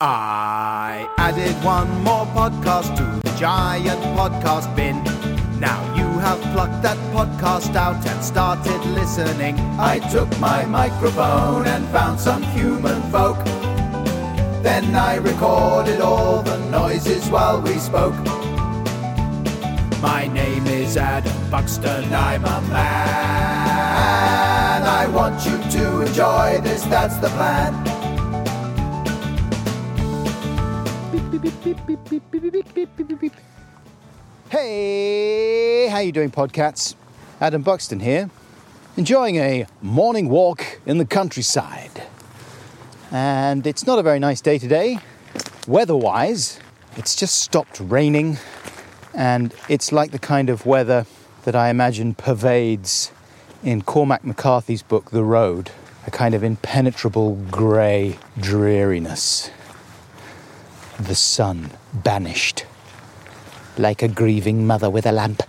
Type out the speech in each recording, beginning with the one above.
I added one more podcast to the giant podcast bin. Now you have plucked that podcast out and started listening. I took my microphone and found some human folk. Then I recorded all the noises while we spoke. My name is Adam Buxton, I'm a man. I want you to enjoy this, that's the plan. Hey, how you doing, Podcats? Adam Buxton here, enjoying a morning walk in the countryside. And it's not a very nice day today, weather-wise. It's just stopped raining, and it's like the kind of weather that I imagine pervades in Cormac McCarthy's book, The Road, a kind of impenetrable grey dreariness. The sun banished, like a grieving mother with a lamp.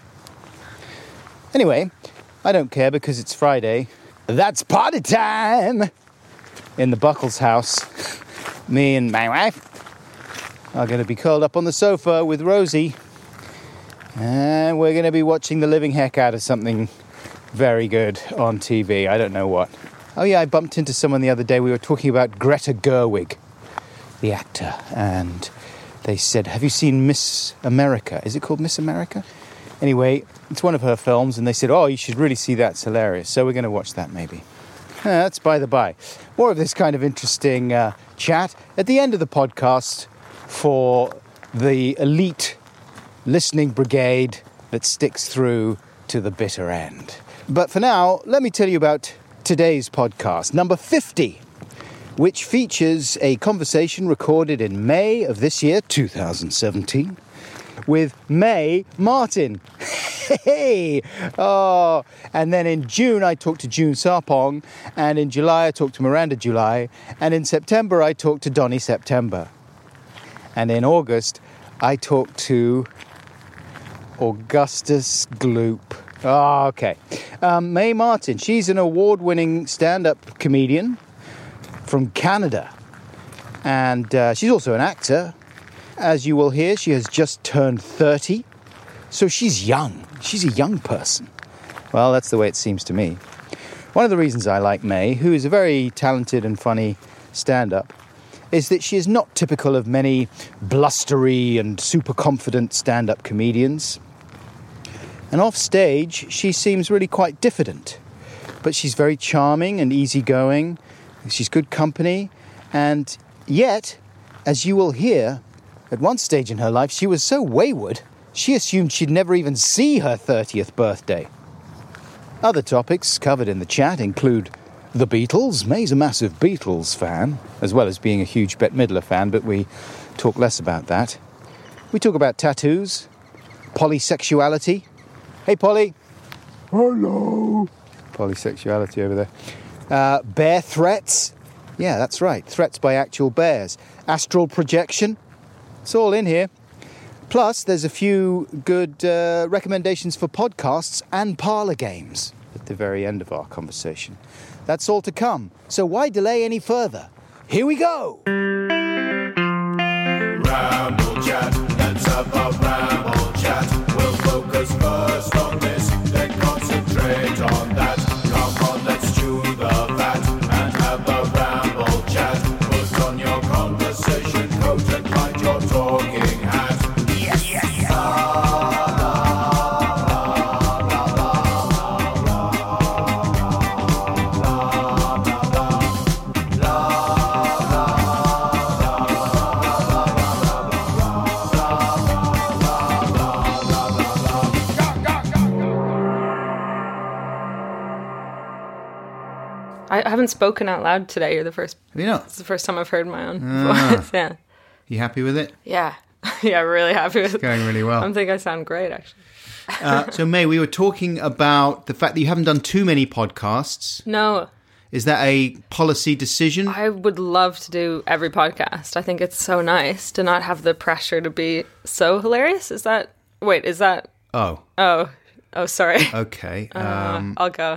Anyway, I don't care because it's Friday. That's party time! In the Buckles house, me and my wife are going to be curled up on the sofa with Rosie. And we're going to be watching the living heck out of something very good on TV. I don't know what. Oh yeah, I bumped into someone the other day. We were talking about Greta Gerwig, the actor, and they said, have you seen Miss America? Is it called Miss America? Anyway, it's one of her films, and they said, oh, you should really see that, it's hilarious. So we're going to watch that maybe. That's by the by. More of this kind of interesting chat at the end of the podcast for the elite listening brigade that sticks through to the bitter end. But for now, let me tell you about today's podcast, number 50. Which features a conversation recorded in May of this year, 2017, with Mae Martin. Hey! Oh! And then in June, I talked to June Sarpong, and in July, I talked to Miranda July, and in September, I talked to Donnie September. And in August, I talked to Augustus Gloop. Oh, okay. Mae Martin, she's an award-winning stand-up comedian from Canada, and she's also an actor. As you will hear, she has just turned 30, so she's young. She's a young person. Well, that's the way it seems to me. One of the reasons I like Mae, who is a very talented and funny stand-up, is that she is not typical of many blustery and super confident stand-up comedians. And off stage, she seems really quite diffident, but she's very charming and easygoing. She's good company, and yet, as you will hear, at one stage in her life, she was so wayward, she assumed she'd never even see her 30th birthday. Other topics covered in the chat include the Beatles. Mae's a massive Beatles fan, as well as being a huge Bette Midler fan, but we talk less about that. We talk about tattoos, polysexuality. Hey, Polly. Hello. Polysexuality over there. Bear threats. Yeah, that's right. Threats by actual bears. Astral projection. It's all in here. Plus, there's a few good recommendations for podcasts and parlour games at the very end of our conversation. That's all to come. So why delay any further? Here we go! Ramble chat. Let's have a ramble chat. We'll focus first on this, then concentrate on that. Come on, let's chew the fat and have a ramble chat. Put on your conversation coat and find your talking hat. Yes, yes, yes. I haven't spoken out loud today. You're the first. Have you not? It's the first time I've heard my own voice. Yeah. You happy with it? Yeah. Yeah, really happy with it. It's going really well. I think I sound great, actually. So, Mae, we were talking about the fact that you haven't done too many podcasts. No. Is that a policy decision? I would love to do every podcast. I think it's so nice to not have the pressure to be so hilarious. Is that... Wait, is that... Oh. Oh. Oh, sorry. Okay. I'll go.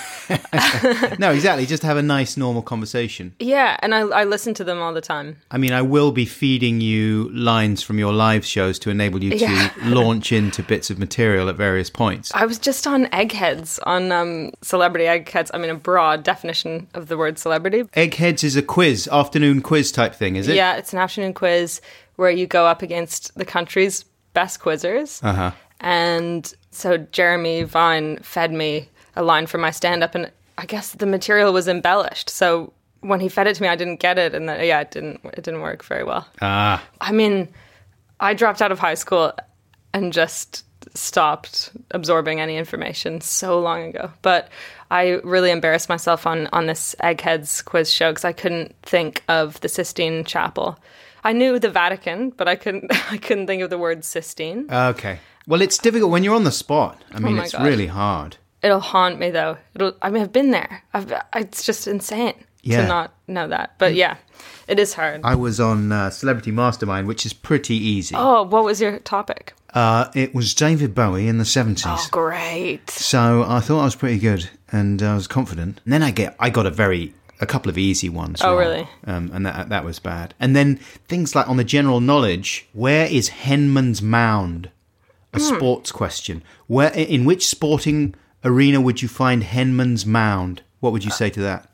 No, exactly. Just have a nice, normal conversation. Yeah, and I listen to them all the time. I mean, I will be feeding you lines from your live shows to enable you to launch into bits of material at various points. I was just on Eggheads, on Celebrity Eggheads. I mean, a broad definition of the word celebrity. Eggheads is a quiz, afternoon quiz type thing, is it? Yeah, it's an afternoon quiz where you go up against the country's best quizzers. Uh-huh. And so Jeremy Vine fed me a line from my stand-up, and I guess the material was embellished. So when he fed it to me, I didn't get it, and it didn't work very well. Ah. I mean, I dropped out of high school and just stopped absorbing any information so long ago. But I really embarrassed myself on this Eggheads quiz show because I couldn't think of the Sistine Chapel. I knew the Vatican, but I couldn't think of the word Sistine. Okay. Well, it's difficult when you're on the spot. I mean, it's God. really hard. It'll haunt me, though. I've been there. It's just insane to not know that. But yeah, it is hard. I was on Celebrity Mastermind, which is pretty easy. Oh, what was your topic? It was David Bowie in the 70s. Oh, great. So I thought I was pretty good, and I was confident. And then I got a couple of easy ones. Oh, wrong, really? And that was bad. And then things like on the general knowledge, where is Henman's Mound? A sports question. In which sporting arena would you find Henman's Mound? What would you say to that?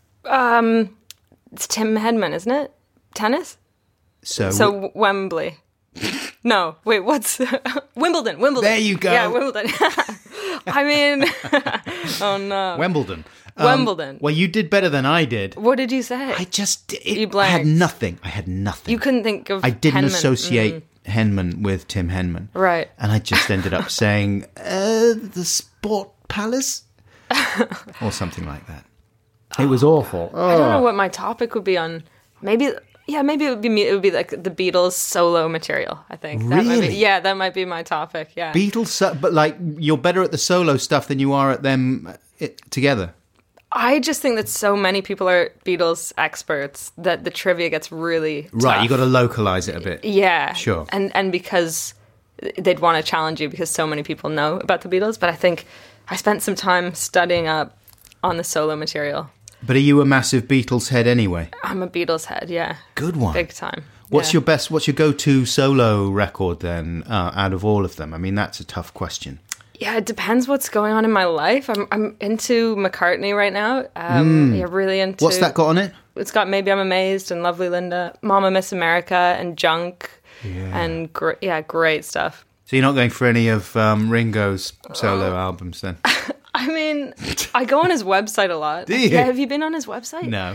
It's Tim Henman, isn't it? Tennis? So Wembley. No, wait, what's... Wimbledon. There you go. Yeah, Wimbledon. I mean... oh, no. Wimbledon. Wimbledon. Well, you did better than I did. What did you say? I blanked. I had nothing. You couldn't think of I didn't Henman. associate Henman with Tim Henman. Right. And I just ended up saying, the Sport Palace? Or something like that. It was awful. I don't know what my topic would be on. Maybe it would be like the Beatles solo material, I think. Really? That might be my topic, yeah. Beatles, but like, you're better at the solo stuff than you are at them together. I just think that so many people are Beatles experts that the trivia gets really Right, tough. you got to localize it a bit. Yeah. Sure. And because they'd want to challenge you because so many people know about the Beatles. But I think I spent some time studying up on the solo material. But are you a massive Beatles head anyway? I'm a Beatles head, yeah. Good one. Big time. What's Yeah. what's your go-to solo record then, out of all of them? I mean, that's a tough question. Yeah, it depends what's going on in my life. I'm into McCartney right now. Yeah, really into... What's that got on it? It's got Maybe I'm Amazed and Lovely Linda, Mama Miss America and Junk. And great stuff. So you're not going for any of Ringo's solo albums then? I mean, I go on his website a lot. Do you? Yeah, have you been on his website? No.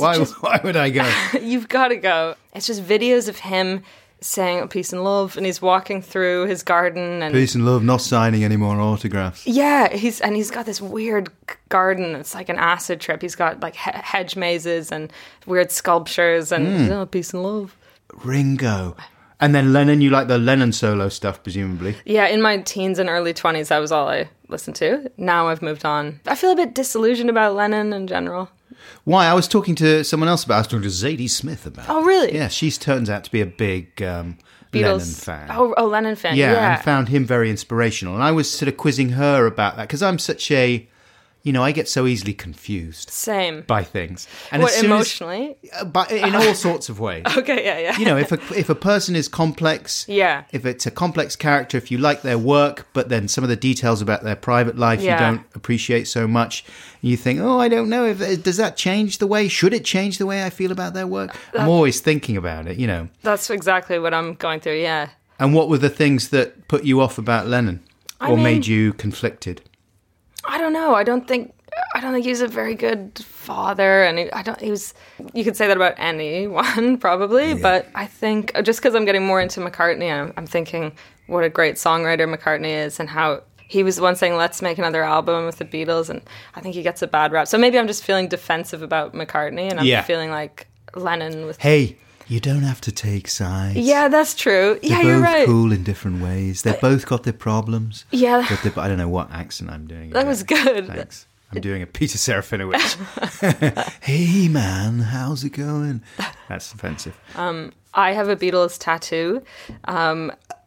Why would I go? You've got to go. It's just videos of him saying peace and love, and he's walking through his garden and Peace and love, not signing any more autographs. yeah, he's got this weird garden. It's like an acid trip. He's got like hedge mazes and weird sculptures and peace and love. Ringo. And then Lennon, you like the Lennon solo stuff, presumably. Yeah, in my teens and early 20s, that was all I listened to. Now I've moved on. I feel a bit disillusioned about Lennon in general. Why? I was talking to someone else about it. I was talking to Zadie Smith about it. Oh, really? Yeah, she turns out to be a big Lennon fan. Oh, Lennon fan. Yeah, and found him very inspirational. And I was sort of quizzing her about that because I'm such a... I get so easily confused Same. by things. And What, as soon emotionally? but in all sorts of ways. Okay, yeah. If a person is complex, Yeah. if it's a complex character, if you like their work, but then some of the details about their private life you don't appreciate so much, you think, oh, I don't know, does that change should it change the way I feel about their work? I'm always thinking about it, That's exactly what I'm going through, yeah. And what were the things that put you off about Lennon? Made you conflicted? I don't know. I don't think he was a very good father, and he was. You could say that about anyone, probably. Yeah. But I think just because I'm getting more into McCartney, I'm thinking what a great songwriter McCartney is, and how he was the one saying, "Let's make another album with the Beatles," and I think he gets a bad rap. So maybe I'm just feeling defensive about McCartney, and I'm feeling like Lennon with. Hey. You don't have to take sides. Yeah, that's true. They're you're right. They're both cool in different ways. They've both got their problems. Yeah. But I don't know what accent I'm doing. That was good. Thanks. I'm doing a Peter Serafinowicz. Hey, man, how's it going? That's offensive. I have a Beatles tattoo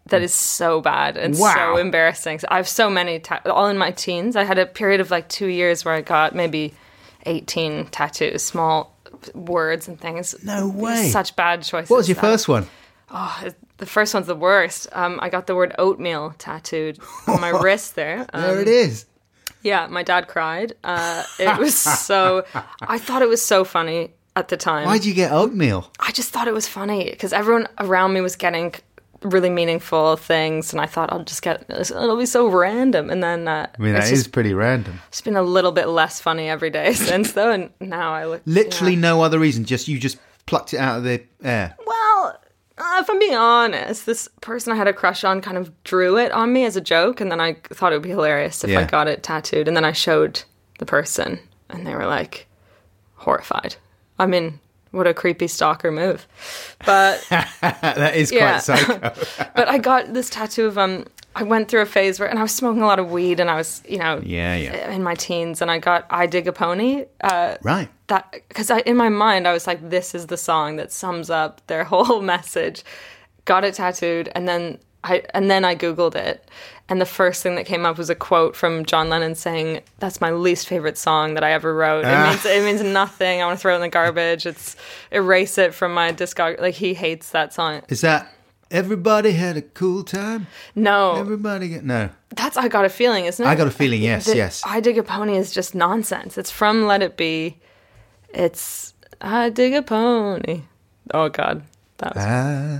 that is so bad and Wow. so embarrassing. So I have so many, all in my teens. I had a period of like 2 years where I got maybe 18 tattoos, small words and things. No way. Such bad choices. What was your first one? The first one's the worst. I got the word oatmeal tattooed on my wrist there. There it is. Yeah, my dad cried. It was so... I thought it was so funny at the time. Why'd you get oatmeal? I just thought it was funny because everyone around me was getting really meaningful things, and I thought I'll just get... It'll be so random. And then... I mean, that is pretty random. It's been a little bit less funny every day since, though, and now I look... Literally no other reason, you just plucked it out of the air. Well, if I'm being honest, this person I had a crush on kind of drew it on me as a joke, and then I thought it would be hilarious if I got it tattooed, and then I showed the person, and they were like horrified. I mean, what a creepy stalker move. But That is quite psycho. but I got this tattoo of I went through a phase where, and I was smoking a lot of weed, and I was, in my teens, and I got "I Dig a Pony." Right. That because in my mind I was like, this is the song that sums up their whole message. Got it tattooed, and then I Googled it, and the first thing that came up was a quote from John Lennon saying, "That's my least favorite song that I ever wrote. It means nothing. I want to throw it in the garbage. Erase it from my discography." Like, he hates that song. Is that "Everybody Had a Cool Time"? No, No. that's "I Got a Feeling," isn't it? I Got a Feeling. Yes. "I Dig a Pony" is just nonsense. It's from Let It Be. It's "I dig a pony." Oh God, that was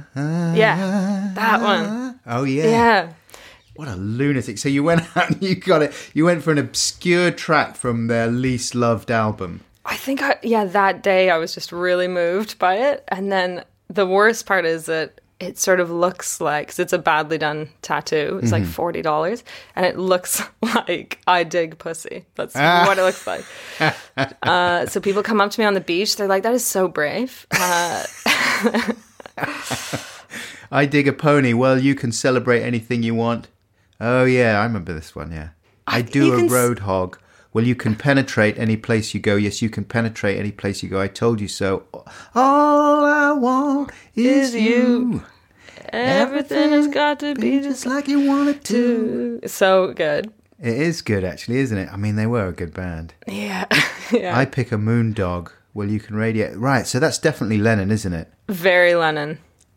yeah, that one. Oh yeah. Yeah. What a lunatic! So you went out and you got it. You went for an obscure track from their least loved album. I think that day I was just really moved by it, and then the worst part is that it sort of looks like, because it's a badly done tattoo, it's like $40, and it looks like "I dig pussy." That's what it looks like. So people come up to me on the beach, they're like, "That is so brave." I dig a pony. Well, you can celebrate anything you want. Oh yeah, I remember this one. Yeah, I do a road hog. Well, you can penetrate any place you go. Yes, you can penetrate any place you go. I told you so. All I want is you. Everything has got to be just like you want it to. So good. It is good, actually, isn't it? I mean, they were a good band. Yeah. Yeah. I pick a moondog. Well, you can radiate. Right, so that's definitely Lennon, isn't it? Very Lennon.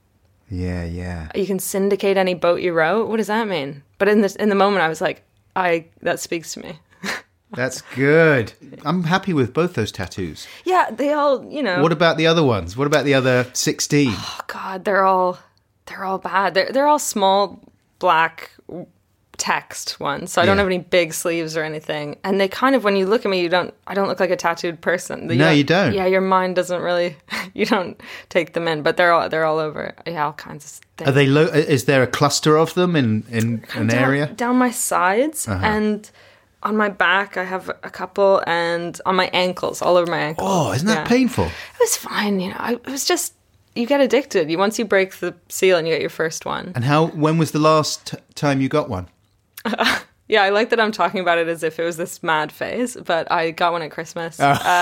Yeah. You can syndicate any boat you row. What does that mean? But in the moment, I was like, that speaks to me. That's good. I'm happy with both those tattoos. Yeah, they all, What about the other ones? What about the other 16? Oh God, they're all bad. They're all small black text ones. So I don't have any big sleeves or anything. And they kind of, when you look at me, I don't look like a tattooed person. No, you don't. Yeah, your mind doesn't really. You don't take them in, but they're all over. Yeah, all kinds of things. Are they is there a cluster of them in an area? Down my sides and on my back, I have a couple, and on my ankles, all over my ankles. Oh, isn't that painful? It was fine, it was just, you get addicted. Once you break the seal and you get your first one. And when was the last time you got one? Yeah, I like that I'm talking about it as if it was this mad phase, but I got one at Christmas.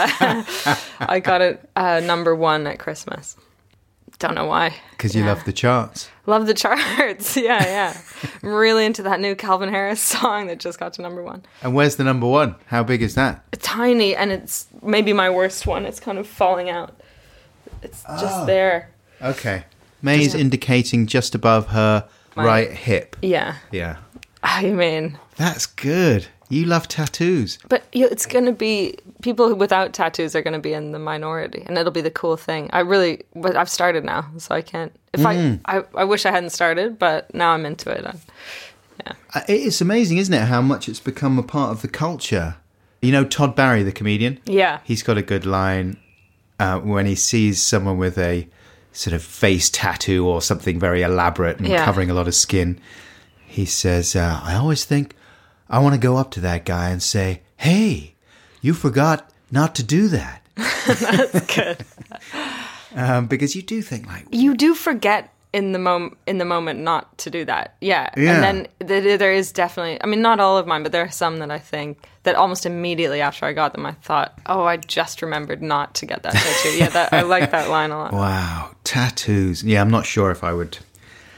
I got it number 1 at Christmas. Don't know why. Because you love the charts. Love the charts. Yeah. I'm really into that new Calvin Harris song that just got to number 1. And where's the number 1? How big is that? Tiny, and it's maybe my worst one. It's kind of falling out. It's just there. Okay. May's indicating just above her right hip. Yeah. Yeah. I mean... That's good. You love tattoos. But it's going to be... People without tattoos are going to be in the minority, and it'll be the cool thing. But I've started now, so I can't... I wish I hadn't started, but now I'm into it. Yeah. It's amazing, isn't it, how much it's become a part of the culture. You know Todd Barry, the comedian? Yeah. He's got a good line when he sees someone with a sort of face tattoo or something very elaborate and covering a lot of skin. He says, I always think I want to go up to that guy and say, "Hey, you forgot not to do that." That's good. Because you do think like... You do forget in the moment not to do that. Yeah. And then there is definitely... I mean, not all of mine, but there are some that I think that almost immediately after I got them, I thought, oh, I just remembered not to get that tattoo. Yeah, I like that line a lot. Wow. Tattoos. Yeah, I'm not sure if I would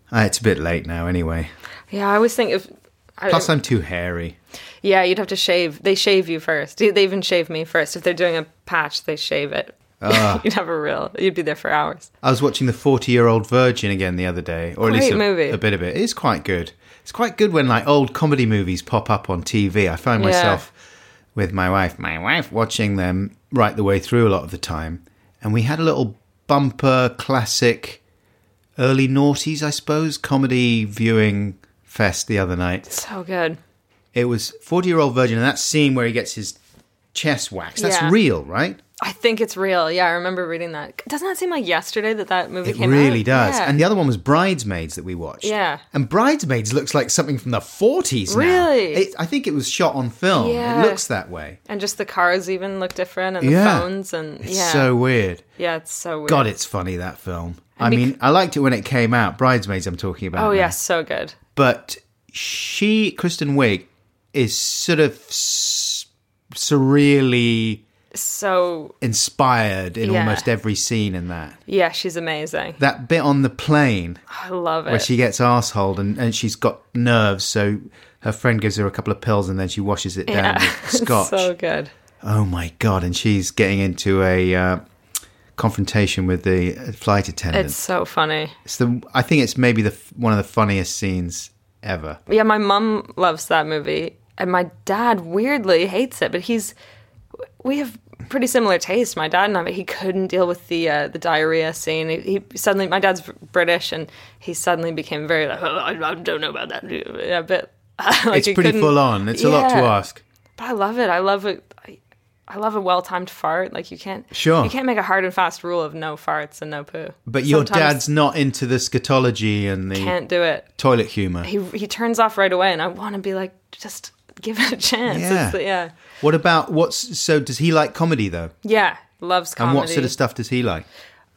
It's a bit late now anyway. Yeah, I always think if... Plus, I'm too hairy. Yeah, you'd have to shave. They shave you first. They even shave me first. If they're doing a patch, they shave it. You'd be there for hours. I was watching The 40-Year-Old Virgin again the other day. Or at least movie. A bit of it. It is quite good. It's quite good when like old comedy movies pop up on TV. I find myself with my wife watching them right the way through a lot of the time. And we had a little bumper classic early noughties, I suppose, comedy viewing fest the other night. So good. It was 40-Year-Old Virgin, and that scene where he gets his chest waxed. That's real, right? I think it's real. Yeah, I remember reading that. Doesn't that seem like yesterday that movie came out? It really does. Yeah. And the other one was Bridesmaids that we watched. Yeah. And Bridesmaids looks like something from the 40s now. Really? I think it was shot on film. Yeah. It looks that way. And just the cars even look different, and the phones, and It's so weird. Yeah, it's so weird. God, it's funny, that film. I mean, I liked it when it came out. Bridesmaids I'm talking about. Oh, now. yeah, so good. But Kristen Wiig, is sort of surreally so inspired in almost every scene in that. Yeah, she's amazing. That bit on the plane, I love it. where she gets arseholed and she's got nerves, so her friend gives her a couple of pills and then she washes it down with scotch. So good. Oh my God, and she's getting into a confrontation with the flight attendant. It's so funny. I think it's maybe one of the funniest scenes ever. Yeah, my mum loves that movie. And my dad weirdly hates it, but we have pretty similar taste. My dad and I, he couldn't deal with the diarrhea scene. He suddenly, my dad's British, and he suddenly became very like, oh, I don't know about that. Yeah, but like it's pretty full on. It's a lot to ask. But I love it. I love it. I love a well-timed fart. Like you can't make a hard and fast rule of no farts and no poo. But your dad's not into the scatology and the can't do it. Toilet humor. He turns off right away, and I want to be like, just give it a chance. Yeah. What about does he like comedy though? Yeah, loves comedy. And what sort of stuff does he like?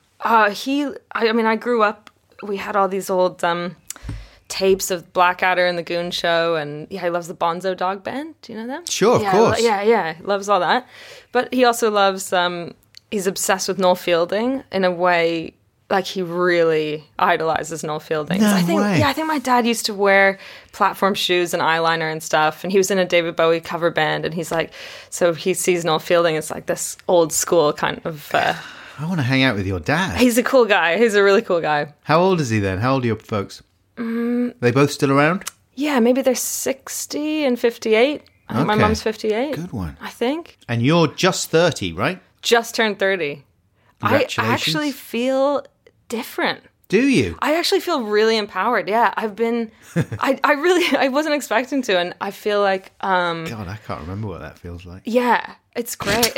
I grew up, we had all these old tapes of Blackadder and the Goon Show, and he loves the Bonzo Dog Band. Do you know them? Sure, of course. Yeah, loves all that. But he also loves, he's obsessed with Noel Fielding in a way. Like, he really idolizes Noel Fielding. No way. Yeah, I think my dad used to wear platform shoes and eyeliner and stuff, and he was in a David Bowie cover band, and he's like, so he sees Noel Fielding as like this old school kind of... I want to hang out with your dad. He's a cool guy. He's a really cool guy. How old is he then? How old are your folks? They both still around? Yeah, maybe they're 60 and 58. I think my mum's 58. Good one. I think. And you're just 30, right? Just turned 30. Congratulations. I actually feel... different. Do you? I actually feel really empowered. Yeah, I've been I wasn't expecting to, and I feel like God, I can't remember what that feels like. Yeah, it's great.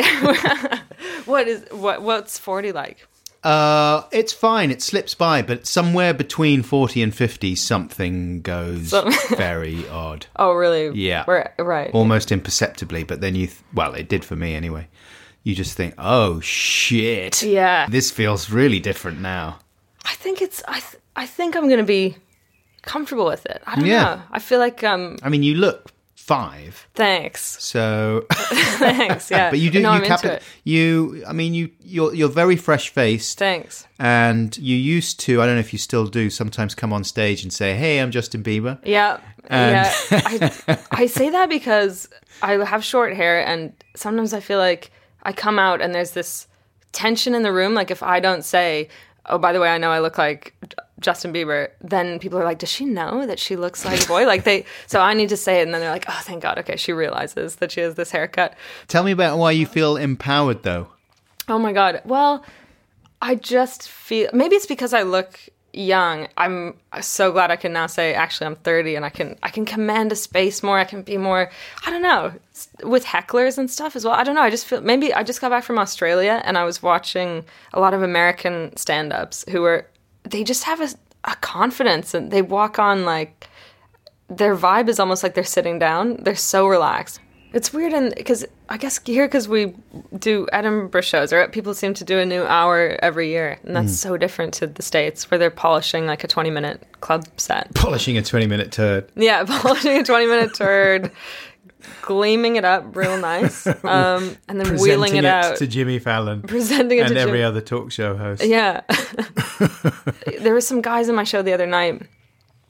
What's 40 like? It's fine. It slips by, but somewhere between 40 and 50 something goes very odd. Oh, really? Yeah. Right. Almost imperceptibly, but then it did for me anyway. You just think, oh shit. Yeah. This feels really different now. I think I think I'm going to be comfortable with it. I don't know. I feel like I mean, you look 5. Thanks. So thanks. Yeah. But you do I'm into it. You're very fresh-faced. Thanks. And you used to, I don't know if you still do, sometimes come on stage and say, "Hey, I'm Justin Bieber." Yeah. Yeah. I say that because I have short hair, and sometimes I feel like I come out and there's this tension in the room. Like if I don't say, "Oh, by the way, I know I look like Justin Bieber," then people are like, "Does she know that she looks like a boy?" So I need to say it, and then they're like, "Oh, thank God. Okay, she realizes that she has this haircut." Tell me about why you feel empowered, though. Oh my God. Well, I just feel, maybe it's because I look young. I'm so glad I can now say, actually, I'm 30, and I can command a space more. I can be more, I don't know, with hecklers and stuff as well. I don't know. I just feel, maybe I just got back from Australia, and I was watching a lot of American stand-ups they just have a confidence, and they walk on like, their vibe is almost like they're sitting down. They're so relaxed. It's weird, and because I guess here, because we do Edinburgh shows, or people seem to do a new hour every year, and that's so different to the States, where they're polishing like a 20-minute club set. Polishing a 20-minute turd. Yeah, polishing a 20-minute turd, gleaming it up real nice, and then wheeling it out to Jimmy Fallon, presenting it and to every other talk show host. Yeah, there were some guys in my show the other night.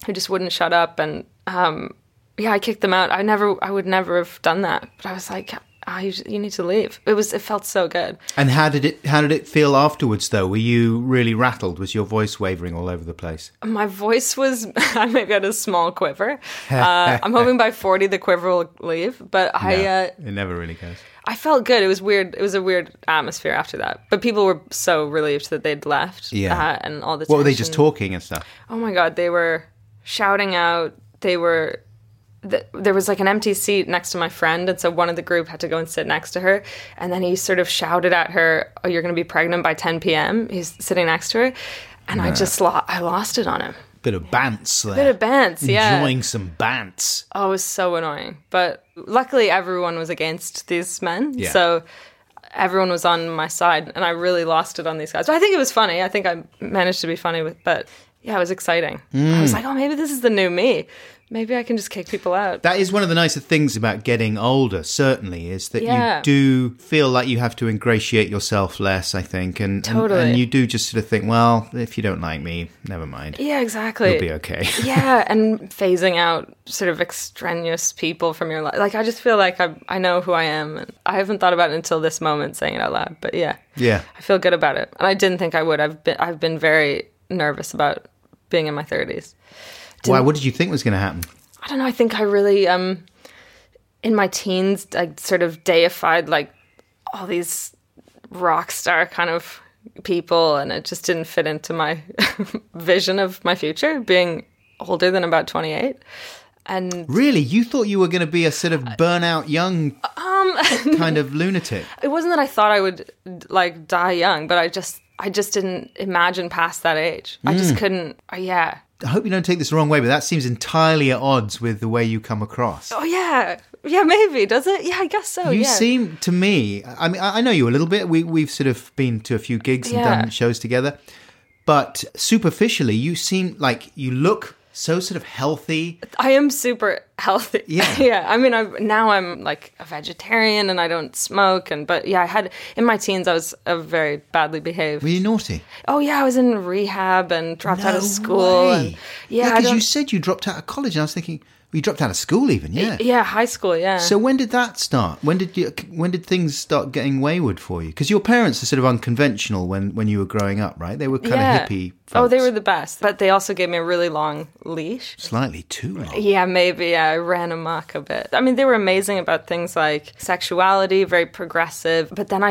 who just wouldn't shut up. And I kicked them out. I would never have done that. But I was like, you need to leave. It felt so good. And how did it feel afterwards, though? Were you really rattled? Was your voice wavering all over the place? My voice was, I maybe had a small quiver. I'm hoping by 40 the quiver will leave. But it never really goes. I felt good. It was weird. It was a weird atmosphere after that. But people were so relieved that they'd left. Yeah. And all the What were they tension. just talking and stuff? Oh my God. They were shouting out. There was like an empty seat next to my friend, and so one of the group had to go and sit next to her, and then he sort of shouted at her, "Oh, you're going to be pregnant by 10 p.m." He's sitting next to her, and I lost it on him. Bit of bants there. Bit of bants, yeah. Enjoying some bants. Oh, it was so annoying. But luckily everyone was against these men, so everyone was on my side, and I really lost it on these guys. But I think it was funny. I think I managed to be funny but yeah, it was exciting. I was like, oh, maybe this is the new me. Maybe I can just kick people out. That is one of the nicer things about getting older, certainly, is that you do feel like you have to ingratiate yourself less, I think. And you do just sort of think, well, if you don't like me, never mind. Yeah, exactly. You'll be okay. Yeah, and phasing out sort of extraneous people from your life. Like, I just feel like I know who I am. And I haven't thought about it until this moment, saying it out loud. But yeah, I feel good about it. And I didn't think I would. I've been very nervous about being in my 30s. Why? What did you think was going to happen? I don't know. I think I really, in my teens, I sort of deified like all these rock star kind of people, and it just didn't fit into my vision of my future, being older than about 28. And really, you thought you were going to be a sort of burnout young kind of lunatic? It wasn't that I thought I would like die young, but I just didn't imagine past that age. I just couldn't. I hope you don't take this the wrong way, but that seems entirely at odds with the way you come across. Oh, yeah. Yeah, maybe. Does it? Yeah, I guess so, You seem to me... I mean, I know you a little bit. We've sort of been to a few gigs and done shows together. But superficially, you seem like you look so sort of healthy. I am super healthy. Yeah. Yeah. I mean, now I'm like a vegetarian and I don't smoke. But yeah, in my teens, I was very badly behaved. Were you naughty? Oh yeah, I was in rehab and dropped out of school. Way. Because you said you dropped out of college, and I was thinking, well, you dropped out of school even, yeah. Yeah, high school, yeah. So when did that start? When did things start getting wayward for you? Because your parents are sort of unconventional when you were growing up, right? They were kind of hippie folks. Oh, they were the best. But they also gave me a really long leash. Slightly too long. Yeah, maybe. Yeah, I ran amok a bit. I mean, they were amazing about things like sexuality, very progressive. But then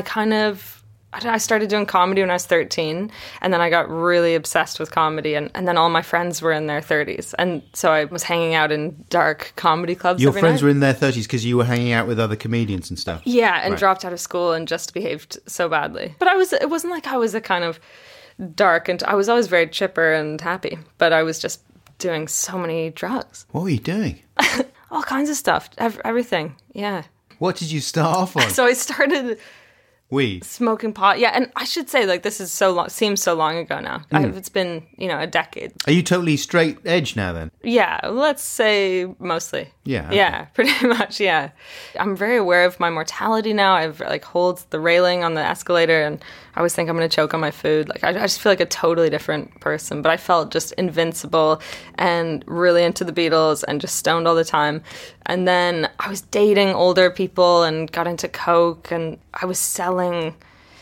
I started doing comedy when I was 13, and then I got really obsessed with comedy, and then all my friends were in their 30s, and so I was hanging out in dark comedy clubs. Your friends were in their 30s because you were hanging out with other comedians and stuff? Yeah, and dropped out of school and just behaved so badly. But it wasn't like I was a kind of dark, and I was always very chipper and happy, but I was just doing so many drugs. What were you doing? All kinds of stuff, everything, yeah. What did you start off on? So I started... Weed. Smoking pot. Yeah, and I should say, like, this is seems so long ago now. It's been, a decade. Are you totally straight edge now then? Yeah, let's say mostly. Yeah. Okay. Yeah, pretty much, yeah. I'm very aware of my mortality now. I've, holds the railing on the escalator, and I always think I'm going to choke on my food. Like, I just feel like a totally different person, but I felt just invincible and really into the Beatles and just stoned all the time. And then I was dating older people and got into coke, and I was selling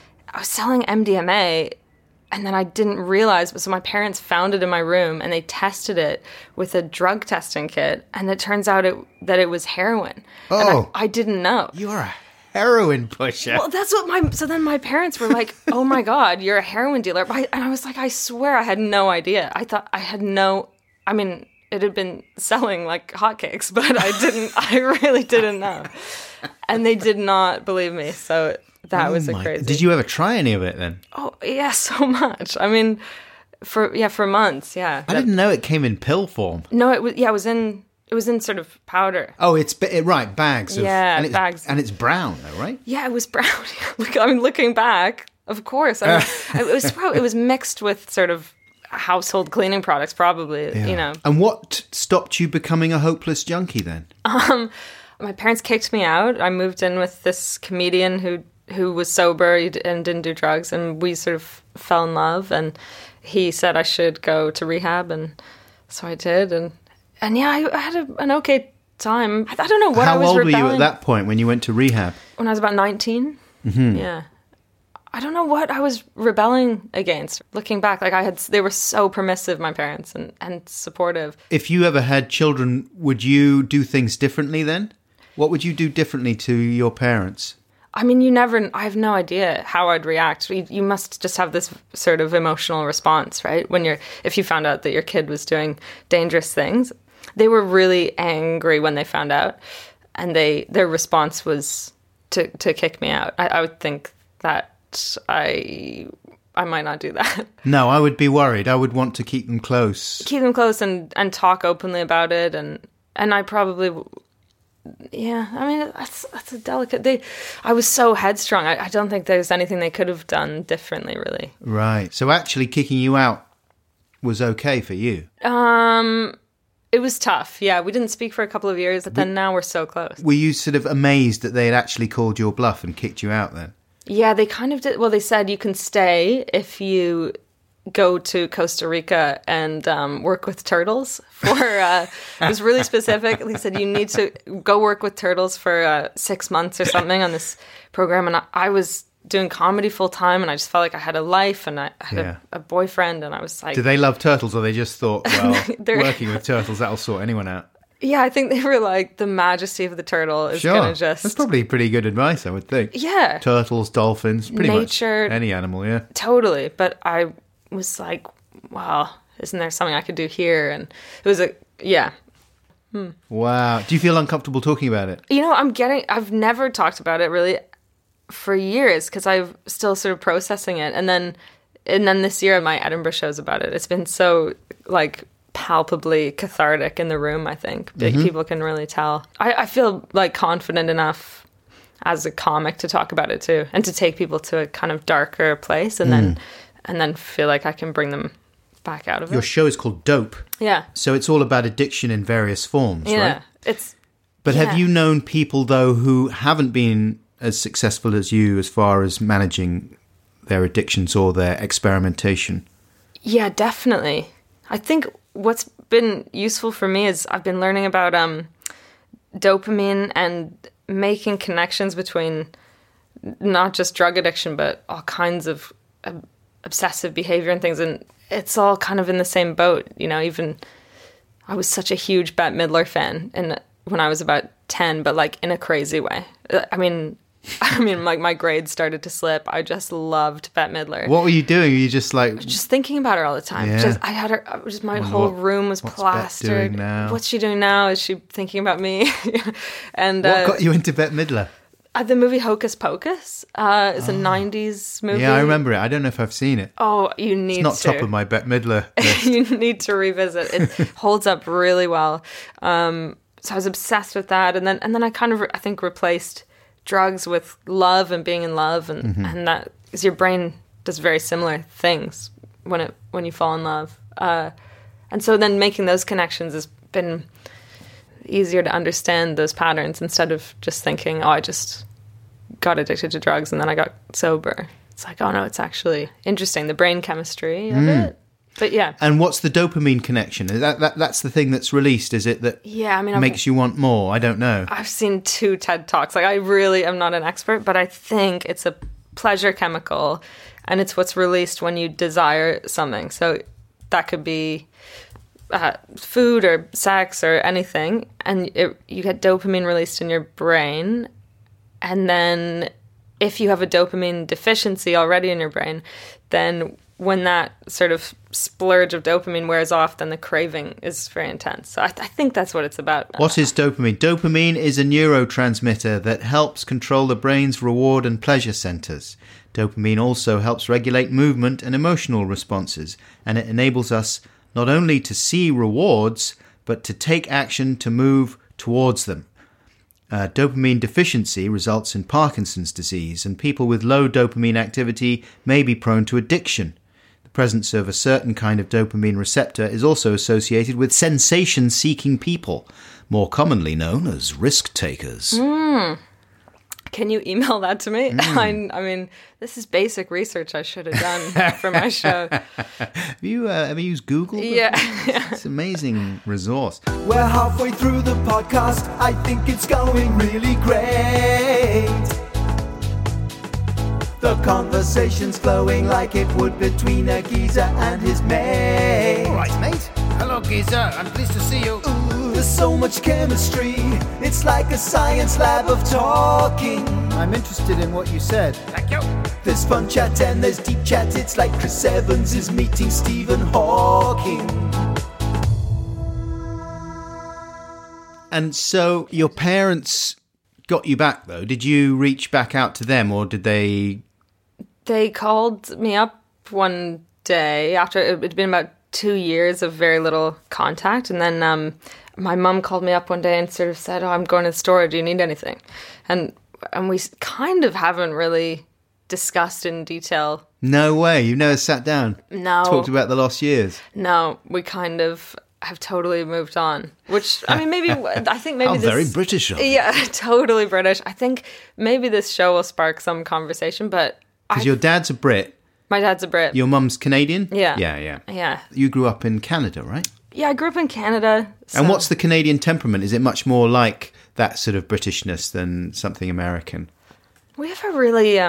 MDMA, and then I didn't realize, so my parents found it in my room and they tested it with a drug testing kit, and it turns out that it was heroin. Oh. And I didn't know. You're a heroin pusher. Well, that's what so then my parents were like, oh my God, you're a heroin dealer. And I was like, I swear I had no idea. It had been selling like hotcakes, but I really didn't know. And they did not believe me. So that was crazy. Did you ever try any of it then? Oh, yeah, so much. I mean, for months, yeah. I didn't know it came in pill form. No, it was in sort of powder. Oh, it's right, bags. Bags. And it's brown though, right? Yeah, it was brown. Looking back, of course. It was mixed with sort of household cleaning products, probably, And what stopped you becoming a hopeless junkie then? My parents kicked me out. I moved in with this comedian who was sober and didn't do drugs, and we sort of fell in love, and he said I should go to rehab, and So I did, and yeah, I had an okay time. I don't know what I was How old rebelling. were you at that point when you went to rehab? When I was about 19. Mm-hmm. Yeah. I don't know what I was rebelling against. Looking back, like they were so permissive, my parents, and supportive. If you ever had children, would you do things differently then? What would you do differently to your parents? I mean, I have no idea how I'd react. You must just have this sort of emotional response, right? If you found out that your kid was doing dangerous things. They were really angry when they found out, and their response was to kick me out. I would think that I might not do that. No, I would be worried. I would want to keep them close. Keep them close and talk openly about it, and I probably, yeah. I mean, that's a delicate. I was so headstrong. I don't think there's anything they could have done differently, really. Right. So actually, kicking you out was okay for you. It was tough. Yeah, we didn't speak for a couple of years, but then now we're so close. Were you sort of amazed that they had actually called your bluff and kicked you out then? Yeah, they kind of did. Well, they said you can stay if you go to Costa Rica and work with turtles for, it was really specific. They said you need to go work with turtles for 6 months or something on this program. And I was doing comedy full time, and I just felt like I had a life, and I had a boyfriend, and I was like... Do they love turtles, or they just thought, well, working with turtles, that'll sort anyone out? Yeah, I think they were like, the majesty of the turtle is going to just... That's probably pretty good advice, I would think. Yeah. Turtles, dolphins, pretty Nature, much any animal, yeah. Totally. But I was like, wow, isn't there something I could do here? And it was yeah. Wow. Do you feel uncomfortable talking about it? You know, I've never talked about it really for years, because I'm still sort of processing it. And then this year, my Edinburgh show's about it. It's been so, like, palpably cathartic in the room, I think. People can really tell. I feel, like, confident enough as a comic to talk about it, too, and to take people to a kind of darker place, and then feel like I can bring them back out of it. Your show is called Dope. Yeah. So it's all about addiction in various forms, right? But have you known people, though, who haven't been as successful as you as far as managing their addictions or their experimentation? Yeah, definitely. I think what's been useful for me is I've been learning about dopamine and making connections between not just drug addiction, but all kinds of obsessive behavior and things. And it's all kind of in the same boat. You know, even I was such a huge Bette Midler fan when I was about 10, but like in a crazy way. I mean, like my grades started to slip. I just loved Bette Midler. What were you doing? Were you just like... Just thinking about her all the time. Yeah. I had her, my whole room was plastered. Bette doing now? What's she doing now? Is she thinking about me? And what got you into Bette Midler? The movie Hocus Pocus. It's a 90s movie. Yeah, I remember it. I don't know if I've seen it. Oh, you need to. It's not top of my Bette Midler list. You need to revisit. It holds up really well. So I was obsessed with that. And then I kind of, I think, replaced drugs with love and being in love, and that, because your brain does very similar things when you fall in love, and so then making those connections has been easier to understand those patterns, instead of just thinking, oh, I just got addicted to drugs and then I got sober. It's like, oh no, it's actually interesting, the brain chemistry of it. But yeah. And what's the dopamine connection? That's the thing that's released, is it? That makes you want more? I don't know. I've seen 2 TED Talks. Like, I really am not an expert, but I think it's a pleasure chemical, and it's what's released when you desire something. So that could be food or sex or anything, and you get dopamine released in your brain, and then if you have a dopamine deficiency already in your brain, then when that sort of splurge of dopamine wears off, then the craving is very intense. So I think that's what it's about. What is dopamine? Dopamine is a neurotransmitter that helps control the brain's reward and pleasure centers. Dopamine also helps regulate movement and emotional responses, and it enables us not only to see rewards, but to take action to move towards them. Dopamine deficiency results in Parkinson's disease, and people with low dopamine activity may be prone to addiction. The presence of a certain kind of dopamine receptor is also associated with sensation-seeking people, more commonly known as risk takers. Can you email that to me? I mean, this is basic research I should have done for my show. Have you ever used Google? Yeah. It's an amazing resource. We're halfway through the podcast. I think it's going really great. The conversation's flowing like it would between a geezer and his mate. All right, mate. Hello, geezer. I'm pleased to see you. Ooh, there's so much chemistry. It's like a science lab of talking. I'm interested in what you said. Thank you. There's fun chat and there's deep chat. It's like Chris Evans is meeting Stephen Hawking. And so your parents got you back, though. Did you reach back out to them, or did they... They called me up one day after it had been about 2 years of very little contact. And then my mum called me up one day and sort of said, I'm going to the store. Do you need anything? And we kind of haven't really discussed in detail. No way. You've never sat down? No. Talked about the lost years? No, we kind of have totally moved on. Which, I mean, I think maybe How this... very British of you. Yeah, totally British. I think maybe this show will spark some conversation, but... Because your dad's a Brit. My dad's a Brit. Your mum's Canadian? Yeah. Yeah. You grew up in Canada, right? Yeah, I grew up in Canada. And what's the Canadian temperament? Is it much more like that sort of Britishness than something American? We have a really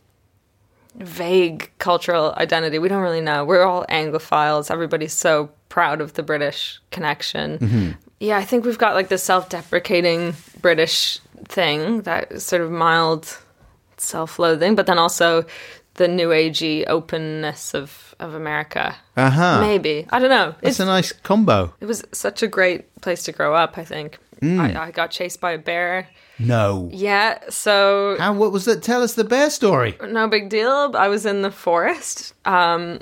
vague cultural identity. We don't really know. We're all Anglophiles. Everybody's so proud of the British connection. Mm-hmm. Yeah, I think we've got like the self-deprecating British thing, that sort of mild self-loathing, but then also the new agey openness of America. Uh-huh. Maybe. I don't know. It's a nice combo. It was such a great place to grow up, I think. I got chased by a bear. No. Yeah, so... What was that? Tell us the bear story. No big deal. I was in the forest, and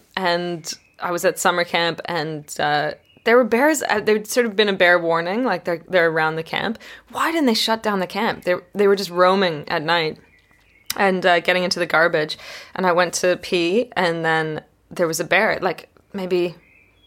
I was at summer camp, and there were bears. There'd sort of been a bear warning, like they're around the camp. Why didn't they shut down the camp? They were just roaming at night and getting into the garbage. And I went to pee, and then there was a bear, like maybe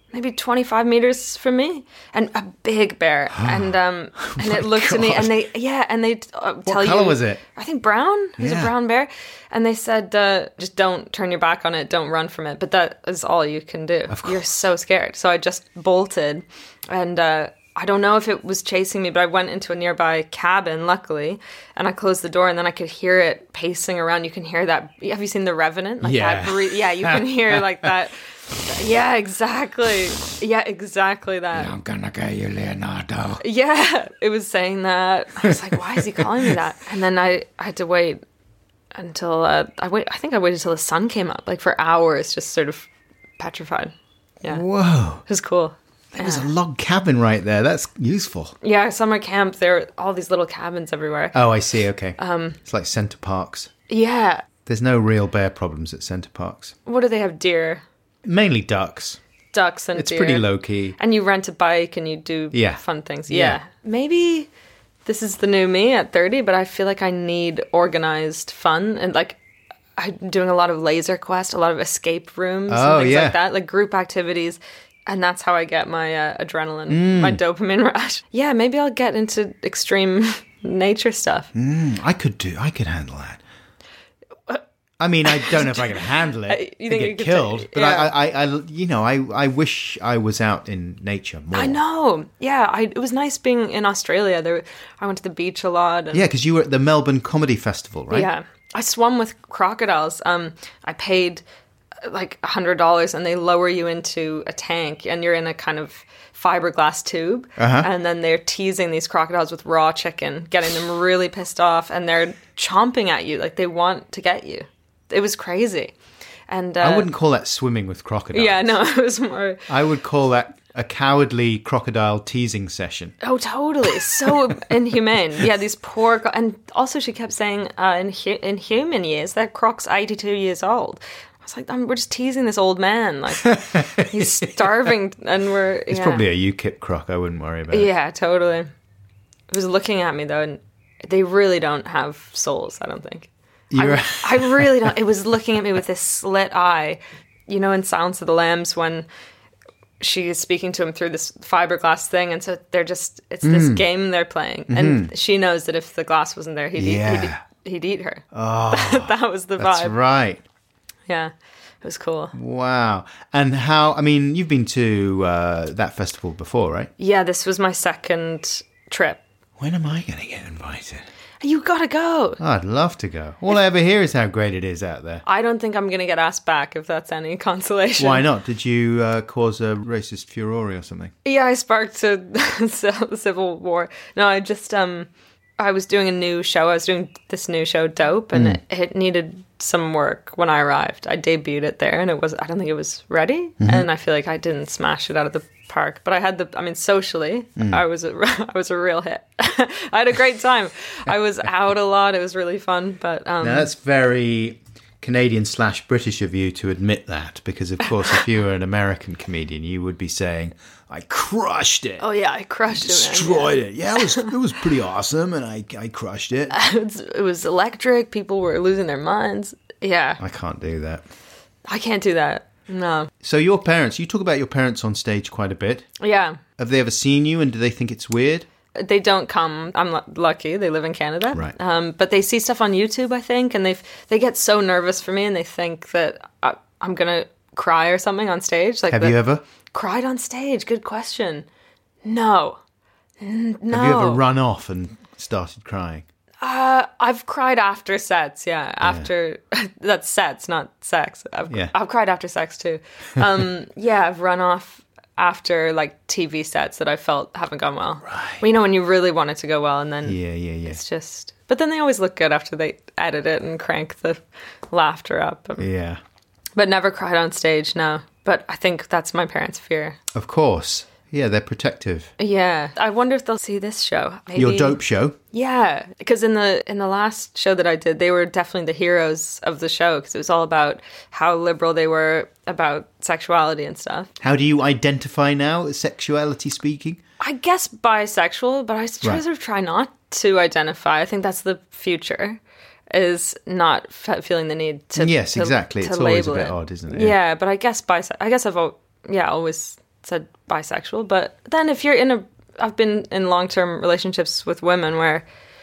25 meters from me, and a big bear. And it looked at me, and they tell you. What color was it? I think brown. It was a brown bear. And they said, just don't turn your back on it, don't run from it. But that is all you can do. You're so scared. So I just bolted, and I don't know if it was chasing me, but I went into a nearby cabin, luckily, and I closed the door, and then I could hear it pacing around. You can hear that. Have you seen The Revenant? Like Yeah. that. You can hear like that. Yeah, exactly. Yeah, exactly that. I'm gonna get you, Leonardo. Yeah, it was saying that. I was like, why is he calling me that? And then I had to wait until I think I waited till the sun came up, like for hours, just sort of petrified. Yeah. Whoa. It was cool. There was a log cabin right there. That's useful. Yeah, summer camp, there are all these little cabins everywhere. Oh, I see. Okay. It's like Centre Parks. Yeah. There's no real bear problems at Centre Parks. What do they have? Deer, Mainly ducks. ducks, and It's deer. pretty low key. And you rent a bike and you do Yeah. fun things. Yeah. Yeah. Maybe this is the new me at 30, but I feel like I need organized fun. And like, I'm doing a lot of Laser Quest, a lot of escape rooms Oh, and things yeah. like that, like group activities. And that's how I get my adrenaline, my dopamine rush. Yeah, maybe I'll get into extreme nature stuff. I could handle that. I mean, I don't know if I can handle it. You I think you get could killed, take- but yeah. I wish I was out in nature more. I know. Yeah, it was nice being in Australia. I went to the beach a lot. And Yeah, because you were at the Melbourne Comedy Festival, right? Yeah. I swam with crocodiles. I paid like $100 and they lower you into a tank and you're in a kind of fiberglass tube. And then they're teasing these crocodiles with raw chicken, getting them really pissed off, and they're chomping at you like they want to get you. It was crazy. And I wouldn't call that swimming with crocodiles. Yeah, no, it was more... I would call that a cowardly crocodile teasing session. Oh, totally. So inhumane. Yeah, these poor... And also she kept saying in human years, that croc's 82 years old. I was like, we're just teasing this old man. Like, he's starving and we're... It's probably a UKIP croc. I wouldn't worry about it. Yeah, totally. It was looking at me, though, and they really don't have souls, I don't think. I really don't. It was looking at me with this slit eye. You know, in Silence of the Lambs when she is speaking to him through this fiberglass thing, and so they're just, it's this game they're playing. And she knows that if the glass wasn't there, he'd he'd eat her. Oh, That was the that's vibe. right. Yeah, it was cool. Wow. And how, I mean, you've been to that festival before, right? Yeah, this was my second trip. When am I going to get invited? You gotta go. Oh, I'd love to go. All I ever hear is how great it is out there. I don't think I'm gonna get asked back, if that's any consolation. Why not? Did you cause a racist furore or something? Yeah, I sparked a civil war. No, I just I was doing a new show. I was doing this new show, Dope, and it needed some work when I arrived. I debuted it there, and I don't think it was ready, and I feel like I didn't smash it out of the park. But I had socially, I was a real hit. I had a great time. I was out a lot. It was really fun. But Now, that's very Canadian/British of you to admit that, because of course, if you were an American comedian, you would be saying, "I crushed it." oh yeah, I crushed it. Man. Destroyed it. Yeah, it was pretty awesome, and I crushed it. It was electric. People were losing their minds. Yeah, I can't do that. I can't do that. No. So your parents, you talk about your parents on stage quite a bit. Yeah. Have they ever seen you, and do they think it's weird? They don't come. I'm lucky. They live in Canada. Right. But they see stuff on YouTube, I think, and they get so nervous for me, and they think that I'm going to cry or something on stage. Like, Have you ever? Cried on stage? Good question. No. No. Have you ever run off and started crying? I've cried after sets, yeah. After that's sets, not sex. I've cried after sex too. Yeah, I've run off after like TV sets that I felt haven't gone well. Right. Well, you know, when you really want it to go well, and then Yeah. it's just. But then they always look good after they edit it and crank the laughter up. Yeah. But never cried on stage, no. But I think that's my parents' fear. Of course. Yeah, they're protective. Yeah, I wonder if they'll see this show. Maybe. Your Dope show? Yeah, because in the last show that I did, they were definitely the heroes of the show, because it was all about how liberal they were about sexuality and stuff. How do you identify now, sexuality speaking? I guess bisexual, but I sort of try not to identify. I think that's the future, is not feeling the need to. Yes, exactly. To it's always a label bit it. odd, isn't it? Yeah, but I guess I've always said bisexual. But then if you're I've been in long-term relationships with women where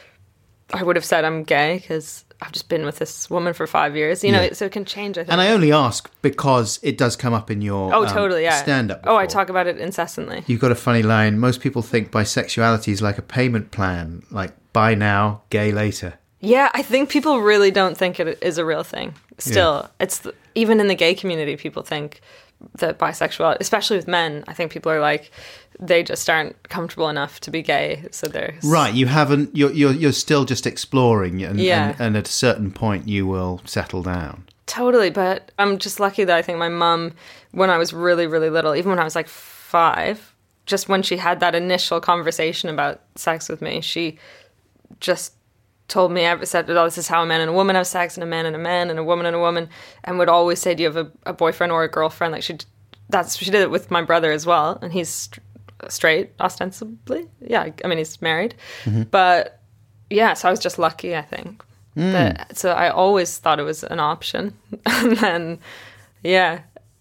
I would have said I'm gay because I've just been with this woman for 5 years, you know, so it can change, I think. And I only ask because it does come up in your totally, yeah. stand-up. Oh, I before. talk about it incessantly. You've got a funny line. Most people think bisexuality is like a payment plan, like buy now, gay later. Yeah, I think people really don't think it is a real thing. Still, even in the gay community, people think that bisexuality, especially with men, I think people are like, they just aren't comfortable enough to be gay, so they're right. You haven't. You're still just exploring, and at a certain point, you will settle down. Totally, but I'm just lucky that I think my mum, when I was really, really little, even when I was like 5, just when she had that initial conversation about sex with me, she just told me, said, oh, this is how a man and a woman have sex, and a man and a woman and a woman, and would always say, do you have a boyfriend or a girlfriend? Like she did it with my brother as well, and he's straight, ostensibly. Yeah, I mean, he's married. Mm-hmm. But yeah, so I was just lucky, I think. So I always thought it was an option. And then, yeah.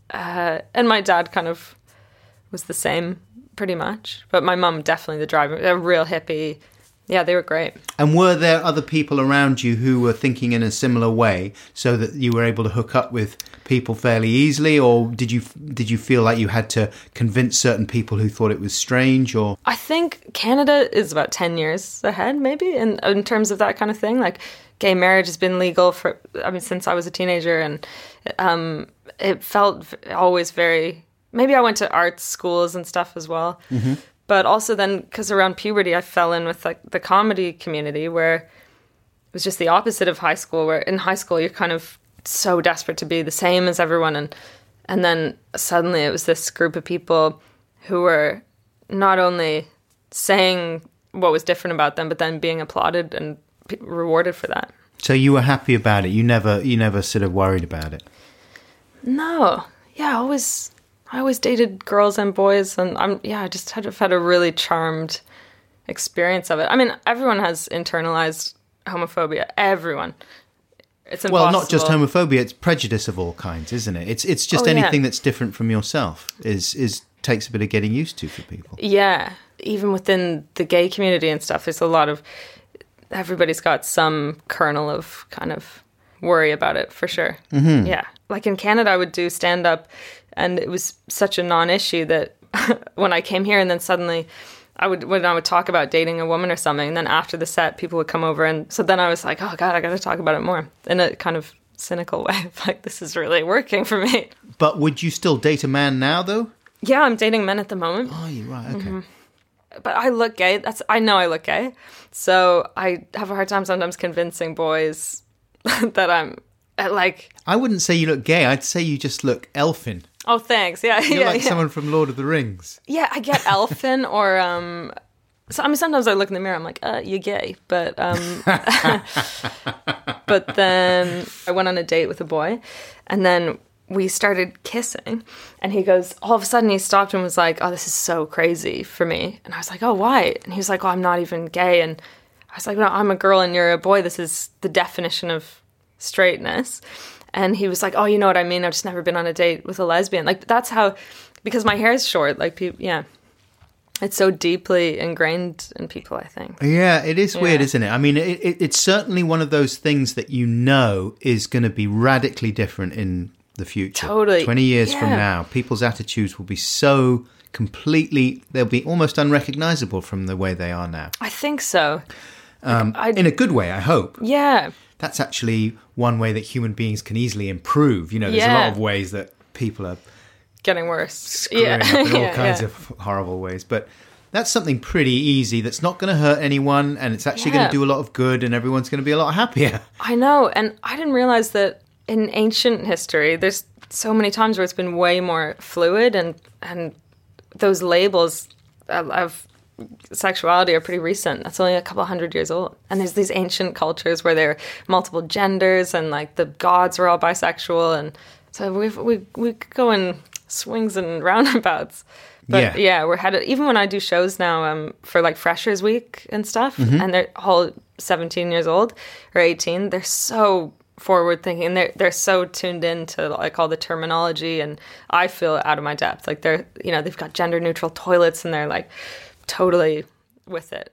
And my dad kind of was the same, pretty much. But my mum, definitely the driver, a real hippie. Yeah, they were great. And were there other people around you who were thinking in a similar way, so that you were able to hook up with people fairly easily, or did you feel like you had to convince certain people who thought it was strange? Or I think Canada is about 10 years ahead, maybe, in terms of that kind of thing. Like, gay marriage has been legal since I was a teenager, and it felt always very. Maybe I went to art schools and stuff as well. Mm-hmm. But also then, because around puberty, I fell in with like the comedy community, where it was just the opposite of high school, where in high school you're kind of so desperate to be the same as everyone. And then suddenly it was this group of people who were not only saying what was different about them, but then being applauded and rewarded for that. So you were happy about it? You never sort of worried about it? No. Yeah, I always dated girls and boys, and I just had a really charmed experience of it. I mean, everyone has internalized homophobia. Everyone. It's impossible. Well, not just homophobia; it's prejudice of all kinds, isn't it? It's just anything that's different from yourself is takes a bit of getting used to for people. Yeah, even within the gay community and stuff, there's a lot of everybody's got some kernel of kind of worry about it, for sure. Mm-hmm. Yeah. Like in Canada, I would do stand-up, and it was such a non-issue that when I came here, and then suddenly when I would talk about dating a woman or something, and then after the set, people would come over, and so then I was like, oh God, I got to talk about it more in a kind of cynical way. Like, this is really working for me. But would you still date a man now, though? Yeah, I'm dating men at the moment. Oh, you're right. Okay. Mm-hmm. But I look gay. I know I look gay. So I have a hard time sometimes convincing boys that I'm like... I wouldn't say you look gay. I'd say you just look elfin. Oh, thanks. Yeah, You're like someone from Lord of the Rings. Yeah, I get elfin or... So, I mean, sometimes I look in the mirror, I'm like, you're gay. But but then I went on a date with a boy, and then we started kissing, and he goes, all of a sudden he stopped and was like, oh, this is so crazy for me. And I was like, oh, why? And he was like, oh, I'm not even gay. And I was like, no, I'm a girl and you're a boy. This is the definition of straightness. And he was like, oh, you know what I mean? I've just never been on a date with a lesbian. Like, that's how, because my hair is short, like, people, yeah. It's so deeply ingrained in people, I think. Yeah, it is weird, isn't it? I mean, it's certainly one of those things that you know is going to be radically different in the future. Totally. 20 years from now, people's attitudes will be so completely, they'll be almost unrecognizable from the way they are now. I think so. In a good way, I hope. Yeah. That's actually one way that human beings can easily improve. You know, there's a lot of ways that people are getting worse, screwing up in all kinds of horrible ways. But that's something pretty easy that's not going to hurt anyone, and it's actually going to do a lot of good, and everyone's going to be a lot happier. I know, and I didn't realize that in ancient history, there's so many times where it's been way more fluid, and those labels of sexuality are pretty recent. That's only a couple 100 years old. And there's these ancient cultures where there are multiple genders, and like the gods were all bisexual, and so we go in swings and roundabouts. But we're headed, even when I do shows now for like Freshers Week and stuff, and they're all 17 years old or 18, they're so forward thinking. They're so tuned into like all the terminology, and I feel out of my depth. Like they've got gender neutral toilets, and they're like totally with it.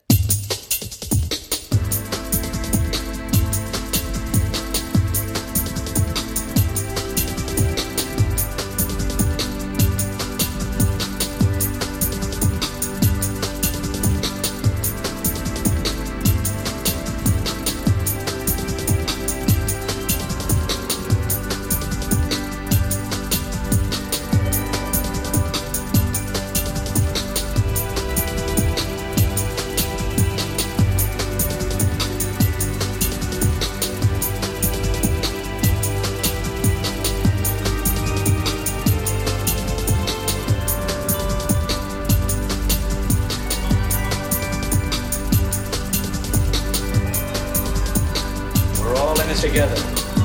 Together.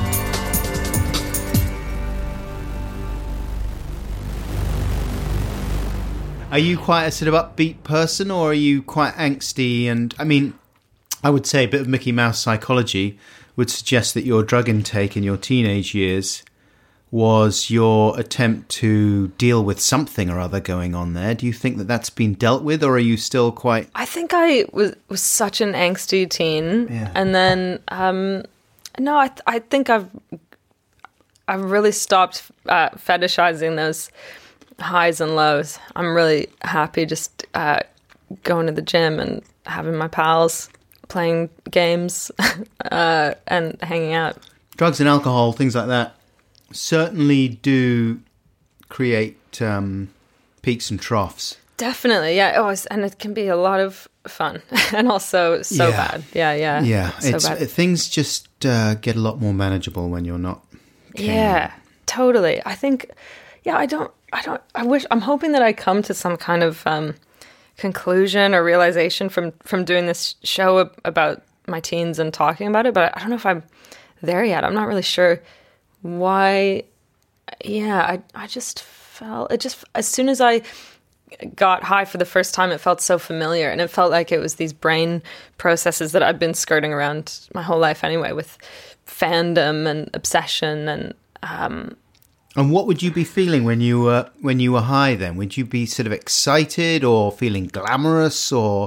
Are you quite a sort of upbeat person, or are you quite angsty? And I mean, I would say a bit of Mickey Mouse psychology would suggest that your drug intake in your teenage years was your attempt to deal with something or other going on there. Do you think that that's been dealt with, or are you still quite... I think I was such an angsty teen. Yeah. And then... No, I think I've really stopped fetishizing those highs and lows. I'm really happy just going to the gym and having my pals, playing games, and hanging out. Drugs and alcohol, things like that, certainly do create peaks and troughs. Definitely, yeah. Oh, and it can be a lot of fun and also so bad. Yeah. Things just get a lot more manageable when you're not. Yeah, totally. I think. Yeah, I'm hoping that I come to some kind of conclusion or realization from doing this show about my teens and talking about it. But I don't know if I'm there yet. I'm not really sure why. Yeah, I just felt it. Just as soon as I got high for the first time, it felt so familiar, and it felt like it was these brain processes that I've been skirting around my whole life anyway, with fandom and obsession and. And what would you be feeling when you were high? Then would you be sort of excited or feeling glamorous, or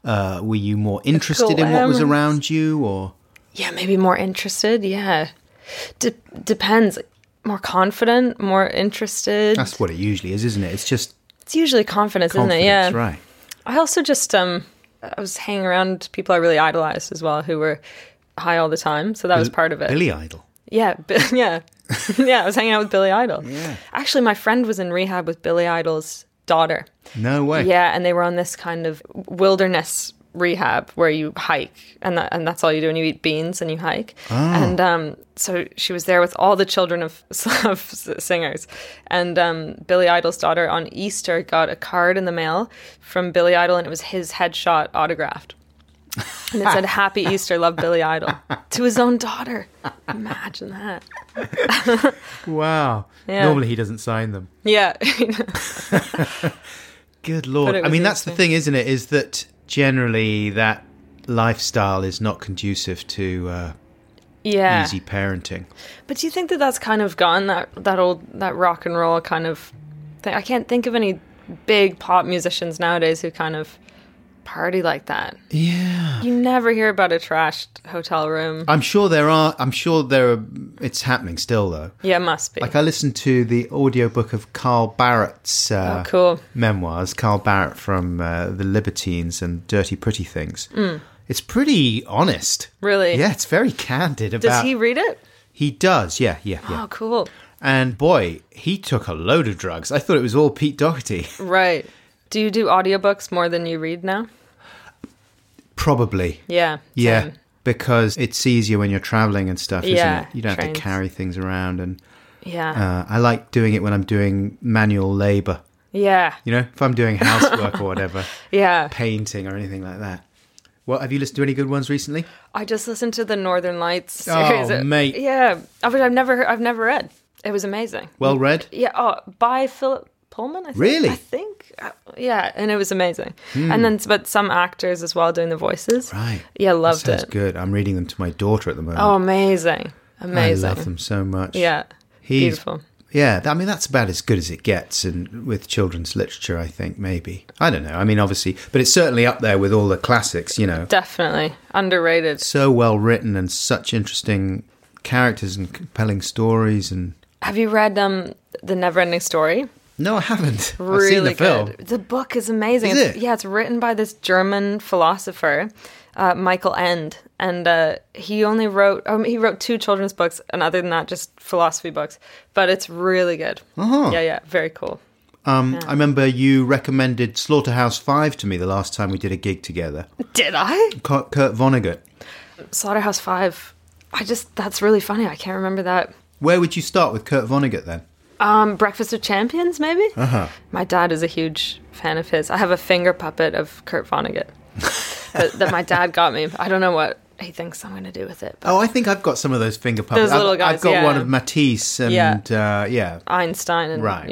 Were you more interested in what was around you, or? Yeah, maybe more interested. Yeah. Depends. More confident, more interested. That's what it usually is, isn't it? It's usually confidence, isn't it? Yeah. Right. I also just I was hanging around people I really idolized as well, who were high all the time. So that was part of it. Billy Idol. Yeah, yeah. Yeah, I was hanging out with Billy Idol. Yeah. Actually, my friend was in rehab with Billy Idol's daughter. No way. Yeah, and they were on this kind of wilderness rehab where you hike, and that's all you do, and you eat beans and you hike. Oh. And so she was there with all the children of singers, and Billy Idol's daughter on Easter got a card in the mail from Billy Idol, and it was his headshot autographed. And it said, "Happy Easter, love Billy Idol," to his own daughter. Imagine that. Wow. Yeah. Normally he doesn't sign them. Yeah. Good Lord. I mean, that's the thing, isn't it? Is that generally that lifestyle is not conducive to Yeah. easy parenting. But do you think that that's kind of gone, that rock and roll kind of thing? I can't think of any big pop musicians nowadays who kind of party like that. Yeah. You never hear about a trashed hotel room. I'm sure there are. It's happening still, though. Yeah, it must be. Like I listened to the audiobook of Carl Barrett's cool. memoirs. Carl Barrett from The Libertines and Dirty Pretty Things. It's pretty honest. Really? Yeah, it's very candid about... Does he read it? He does, yeah. Oh, cool. And boy, he took a load of drugs. I thought it was all Pete Doherty. Right. Do you do audiobooks more than you read now? Probably. Yeah. Yeah, same. because it's easier when you're traveling and stuff, isn't Yeah, it? You don't have trains. to carry things around. And Yeah. I like doing it when I'm doing manual labour. Yeah. You know, if I'm doing housework or whatever, Yeah. painting or anything like that. Well, have you listened to any good ones recently? I just listened to the Northern Lights Oh, series. mate. Yeah. Of which I've never read. It was amazing. Well read? Yeah. Oh, by Philip Pullman, I think. Really? I think. Yeah, and it was amazing. And then, but some actors as well doing the voices. Right. Yeah, loved That sounds it. good. I'm reading them to my daughter at the moment. Oh, amazing. Amazing. I love them so much. Yeah. He's- Beautiful. Yeah, I mean, that's about as good as it gets and with children's literature, I think, maybe. I don't know. I mean, obviously, but it's certainly up there with all the classics, you know. Definitely. Underrated. So well written and such interesting characters and compelling stories. And Have you read The Neverending Story? no, I haven't. Really I've seen the film. good. The book is amazing. Is it? Yeah, it's written by this German philosopher, Michael Ende, and he only wrote he wrote 2 children's books, and other than that, just philosophy books. But it's really good. Uh-huh. Yeah, very cool. I remember you recommended Slaughterhouse-5 to me the last time we did a gig together. Did I? Kurt Vonnegut. Slaughterhouse-5. That's really funny. I can't remember that. Where would you start with Kurt Vonnegut then? Breakfast of Champions, maybe? Uh-huh. My dad is a huge fan of his. I have a finger puppet of Kurt Vonnegut that my dad got me. I don't know what he thinks I'm going to do with it. Oh, I think I've got some of those finger puppets. Those little guys, I've got yeah. one of Matisse and yeah. Einstein and Right.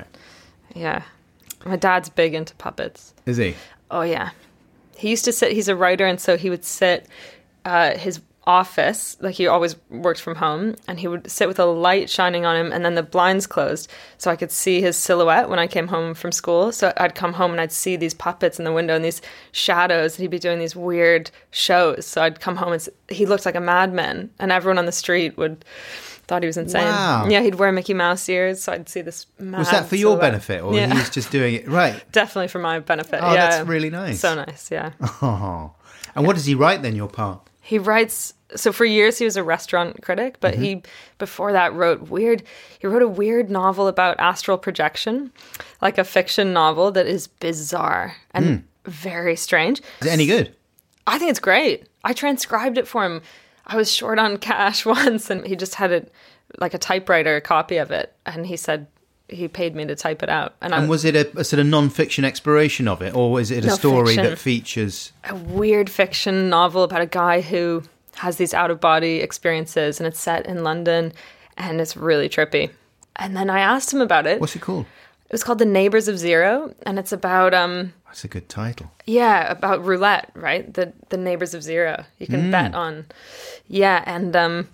Yeah. My dad's big into puppets. Is he? Oh yeah. He used to sit, he's a writer, and so he would sit his office, like he always worked from home, and he would sit with a light shining on him and then the blinds closed so I could see his silhouette when I came home from school. So I'd come home and I'd see these puppets in the window and these shadows, and he'd be doing these weird shows. So I'd come home and he looked like a madman, and everyone on the street thought he was insane. Wow. Yeah, he'd wear Mickey Mouse ears, so I'd see this mad Was that for your silhouette. benefit, or Yeah. he was just doing it right? Definitely for my benefit. Oh, yeah. that's really nice. So nice, yeah. Oh. And what does he write then, your part? He writes, so for years he was a restaurant critic, but he, before that, wrote a weird novel about astral projection, like a fiction novel that is bizarre and very strange. Is it any good? I think it's great. I transcribed it for him. I was short on cash once, and he just had it, like a typewriter, a copy of it, and he said he paid me to type it out. And was it a sort of non-fiction exploration of it, or is it a No, story fiction. that features... a weird fiction novel about a guy who has these out-of-body experiences, and it's set in London, and it's really trippy. And then I asked him about it. What's it called? It was called The Neighbors of Zero, and it's about That's a good title. about roulette, right? The Neighbors of Zero. You can bet on. Yeah, and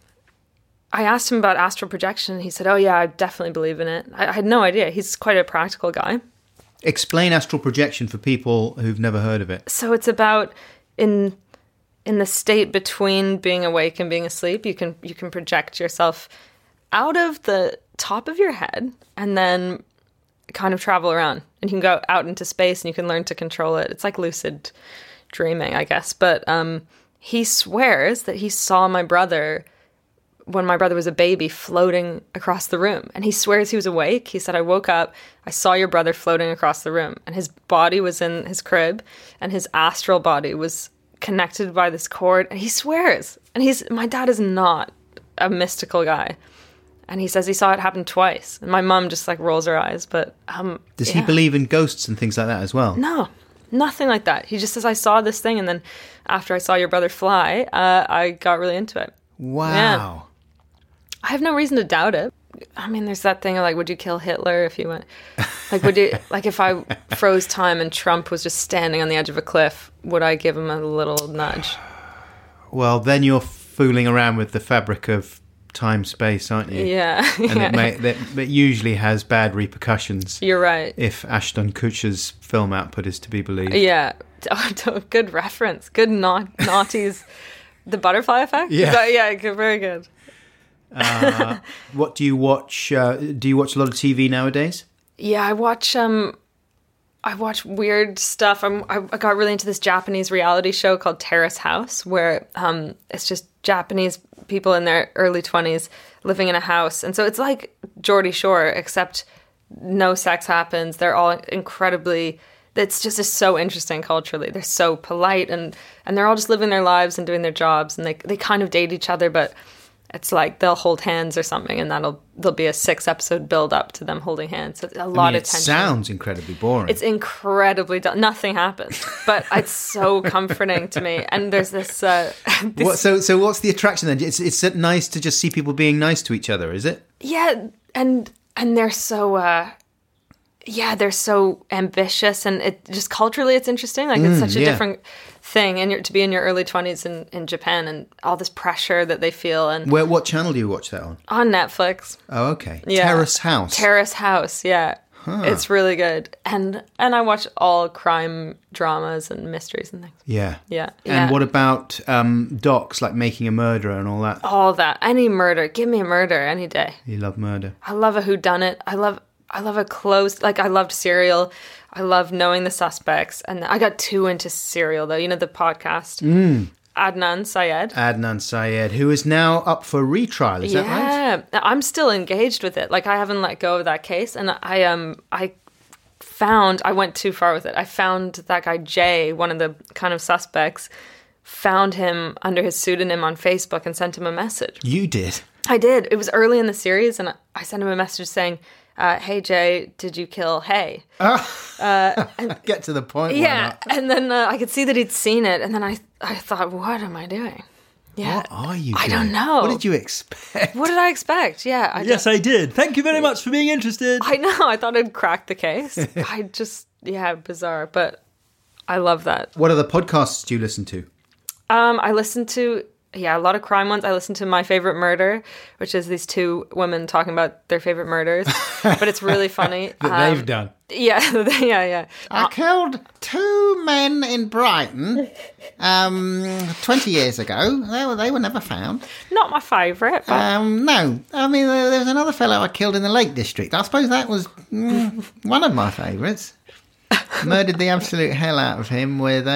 I asked him about astral projection, and he said, "Oh yeah, I definitely believe in it." I had no idea. He's quite a practical guy. Explain astral projection for people who've never heard of it. So it's about in the state between being awake and being asleep, you can project yourself out of the top of your head and then kind of travel around. And you can go out into space and you can learn to control it. It's like lucid dreaming, I guess. But he swears that he saw my brother when my brother was a baby floating across the room. And he swears he was awake. He said, I woke up, I saw your brother floating across the room. And his body was in his crib and his astral body was connected by this cord. And he swears. And my dad is not a mystical guy. And he says he saw it happen twice. And my mum just like rolls her eyes. But does he believe in ghosts and things like that as well? No, nothing like that. He just says, I saw this thing. And then after I saw your brother fly, I got really into it. Wow. Yeah. I have no reason to doubt it. I mean, there's that thing of like, would you kill Hitler if you went? Like, would you, like, if I froze time and Trump was just standing on the edge of a cliff, would I give him a little nudge? Well, then you're fooling around with the fabric of time-space, aren't you? Yeah. And it usually has bad repercussions. You're right. If Ashton Kutcher's film output is to be believed. Yeah. Good reference. Good naughties. The Butterfly Effect? Yeah. Yeah, very good. What do you watch? Do you watch a lot of TV nowadays? Yeah, I watch weird stuff. I got really into this Japanese reality show called Terrace House, where it's just Japanese people in their early 20s living in a house. And so it's like Geordie Shore, except no sex happens. They're all incredibly... It's just is so interesting culturally. They're so polite and they're all just living their lives and doing their jobs. And they kind of date each other, but... It's like they'll hold hands or something, and there'll be a 6-episode build up to them holding hands. So a lot of tension. It sounds incredibly boring. It's incredibly nothing happens, but it's so comforting to me. And there's this. So what's the attraction then? It's nice to just see people being nice to each other, is it? Yeah, and they're so. They're so ambitious, and it just culturally it's interesting. Like it's such a different thing, and to be in your early 20s in Japan, and all this pressure that they feel. And what channel do you watch that on? On Netflix. Oh, okay. Yeah. Terrace House. Terrace House, yeah. Huh. It's really good, and I watch all crime dramas and mysteries and things. Yeah. Yeah. And what about docs like Making a Murderer and all that? All that. Any murder. Give me a murder any day. You love murder. I love a whodunit. I love a close, like I loved Serial. I love knowing the suspects. And I got too into Serial, though. You know, the podcast. Adnan Syed, who is now up for retrial. Is that right? Yeah. I'm still engaged with it. Like, I haven't let go of that case. And I went too far with it. I found that guy, Jay, one of the kind of suspects, found him under his pseudonym on Facebook and sent him a message. You did? I did. It was early in the series, and I sent him a message saying... hey Jay, did you kill Hay? Get to the point. Yeah, and then I could see that he'd seen it, and then I thought, what am I doing? Yeah, what are you doing? I don't know. What did you expect? What did I expect? Yeah, I did. Thank you very much for being interested. I know. I thought I'd cracked the case. Bizarre, but I love that. What other podcasts do you listen to? I listen to. Yeah, a lot of crime ones. I listen to My Favorite Murder, which is these two women talking about their favorite murders. But it's really funny. That they've done. Yeah. I killed 2 men in Brighton 20 years ago. They were never found. Not my favourite. No. I mean, there was another fellow I killed in the Lake District. I suppose that was one of my favourites. Murdered the absolute hell out of him with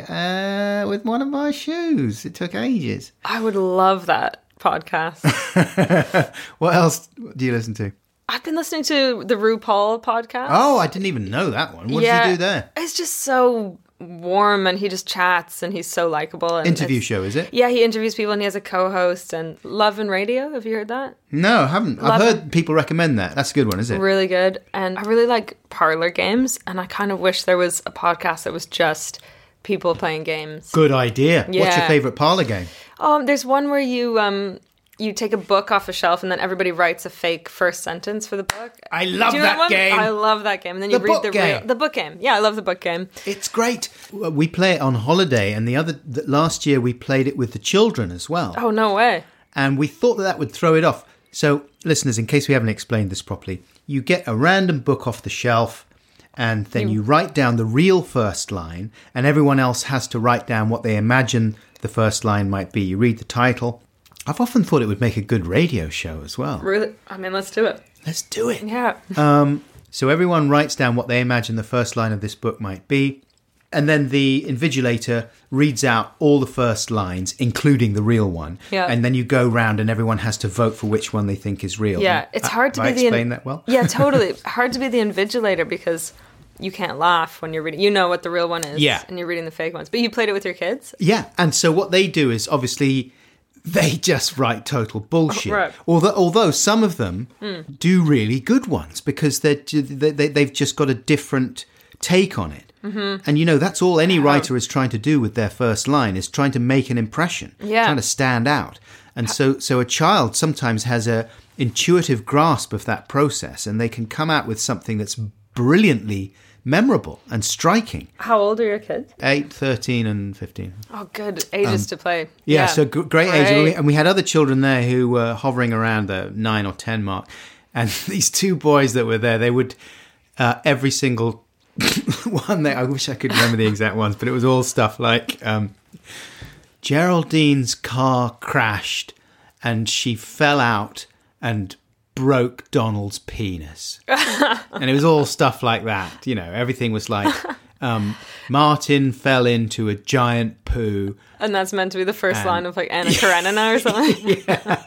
one of my shoes. It took ages. I would love that podcast. What else do you listen to? I've been listening to the RuPaul podcast. Oh, I didn't even know that one. What does he do there? It's just so warm, and he just chats, and he's so likable. Interview show, is it? Yeah, he interviews people, and he has a co-host. And Love and Radio, have you heard that? No, I haven't. I've heard people recommend that. That's a good one, is it? Really good. And I really like parlor games, and I kind of wish there was a podcast that was just people playing games. Good idea. Yeah. What's your favourite parlor game? There's one where you take a book off a shelf, and then everybody writes a fake first sentence for the book. I love that game. I love that game. And then you read the book game. Yeah, I love the book game. It's great. We play it on holiday, and last year we played it with the children as well. Oh, no way. And we thought that would throw it off. So, listeners, in case we haven't explained this properly, you get a random book off the shelf, and then you write down the real first line, and everyone else has to write down what they imagine the first line might be. You read the title. I've often thought it would make a good radio show as well. Really? I mean, let's do it. Let's do it. Yeah. So everyone writes down what they imagine the first line of this book might be, and then the invigilator reads out all the first lines, including the real one. Yeah. And then you go round and everyone has to vote for which one they think is real. Yeah, it's hard to Have be I explained that well? Yeah, totally. Hard to be the invigilator because you can't laugh when you're reading. You know what the real one is. Yeah. And you're reading the fake ones. But you played it with your kids? Yeah, and so what they do is obviously they just write total bullshit. Right. Although some of them do really good ones because they've just got a different take on it. Mm-hmm. And, you know, that's all any writer is trying to do with their first line, is trying to make an impression, trying to stand out. And so a child sometimes has a intuitive grasp of that process, and they can come out with something that's brilliantly memorable and striking. How old are your kids? 8, 13 and 15. Oh, good ages to play. Yeah, so great age. And we had other children there who were hovering around the 9 or 10 mark. And these two boys that were there, they would, every single one, I wish I could remember the exact ones, but it was all stuff like Geraldine's car crashed and she fell out and broke Donald's penis. And it was all stuff like that. You know, everything was like, Martin fell into a giant poo. And that's meant to be the first line of like Anna Karenina or something.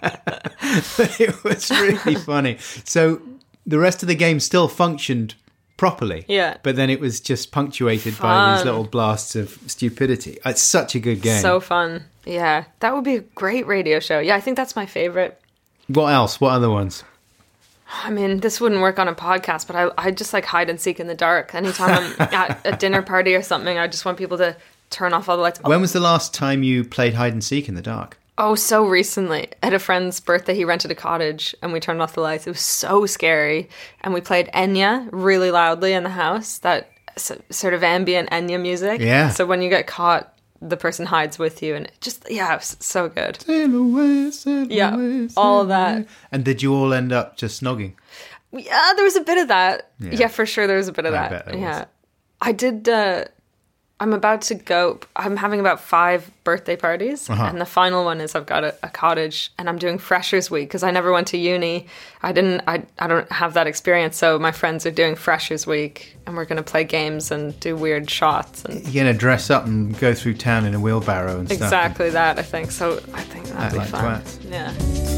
But it was really funny. So the rest of the game still functioned properly. Yeah. But then it was just punctuated by these little blasts of stupidity. It's such a good game. So fun. Yeah. That would be a great radio show. Yeah, I think that's my favorite. What else? What other ones? I mean, this wouldn't work on a podcast, but I just like hide and seek in the dark. Anytime I'm at a dinner party or something, I just want people to turn off all the lights. When was the last time you played hide and seek in the dark? Oh, so recently. At a friend's birthday, he rented a cottage and we turned off the lights. It was so scary. And we played Enya really loudly in the house, that sort of ambient Enya music. Yeah. So when you get caught, the person hides with you. And it just, yeah, it was so good. Sail away, sail Yeah, away, sail all of that. away. And did you all end up just snogging? Yeah, there was a bit of that. Yeah. Yeah, for sure there was a bit of I that. bet there was. Yeah. I did, I'm about to go, I'm having about 5 birthday parties. And the final one is I've got a cottage and I'm doing Freshers Week because I never went to uni. I don't have that experience. So my friends are doing Freshers Week and we're going to play games and do weird shots. And You're going to dress up and go through town in a wheelbarrow and stuff. exactly that, I think. So I think that'd be like fun. twats. Yeah.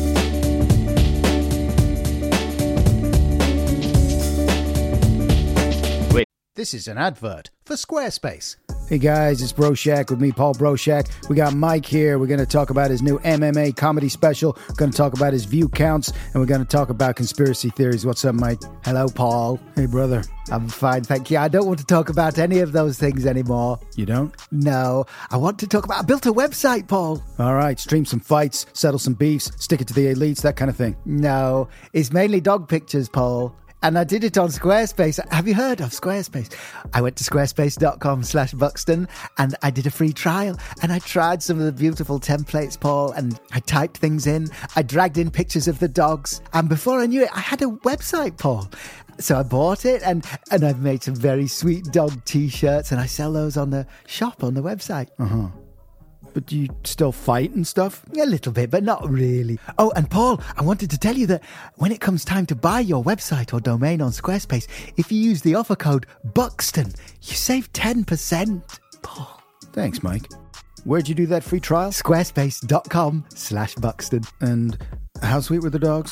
This is an advert for Squarespace. Hey guys, it's Broshak with me, Paul Broshak. We got Mike here. We're going to talk about his new MMA comedy special. We're going to talk about his view counts, and we're going to talk about conspiracy theories. What's up, Mike? Hello, Paul. Hey, brother. I'm fine, thank you. I don't want to talk about any of those things anymore. You don't? No. I want to talk about... I built a website, Paul. All right, stream some fights, settle some beefs, stick it to the elites, that kind of thing. No. It's mainly dog pictures, Paul. And I did it on Squarespace. Have you heard of Squarespace? I went to squarespace.com/Buxton and I did a free trial. And I tried some of the beautiful templates, Paul, and I typed things in. I dragged in pictures of the dogs. And before I knew it, I had a website, Paul. So I bought it and I've made some very sweet dog t-shirts and I sell those on the shop on the website. Uh-huh. But do you still fight and stuff? A little bit, but not really. Oh, and Paul, I wanted to tell you that when it comes time to buy your website or domain on Squarespace, if you use the offer code BUXTON, you save 10%. Paul. Thanks, Mike. Where'd you do that free trial? Squarespace.com/Buxton. And how sweet were the dogs?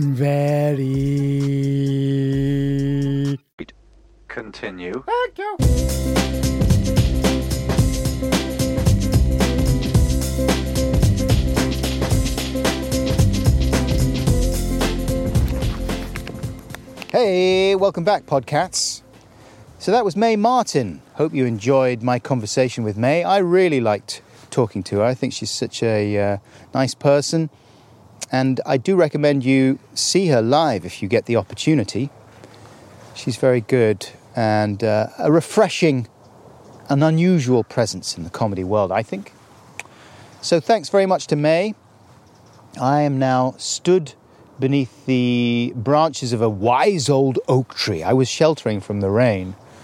Very. Continue. Thank you. Hey, welcome back, Podcats. So that was Mae Martin. Hope you enjoyed my conversation with Mae. I really liked talking to her. I think she's such a nice person. And I do recommend you see her live if you get the opportunity. She's very good and a refreshing, an unusual presence in the comedy world, I think. So thanks very much to Mae. I am now stood beneath the branches of a wise old oak tree. I was sheltering from the rain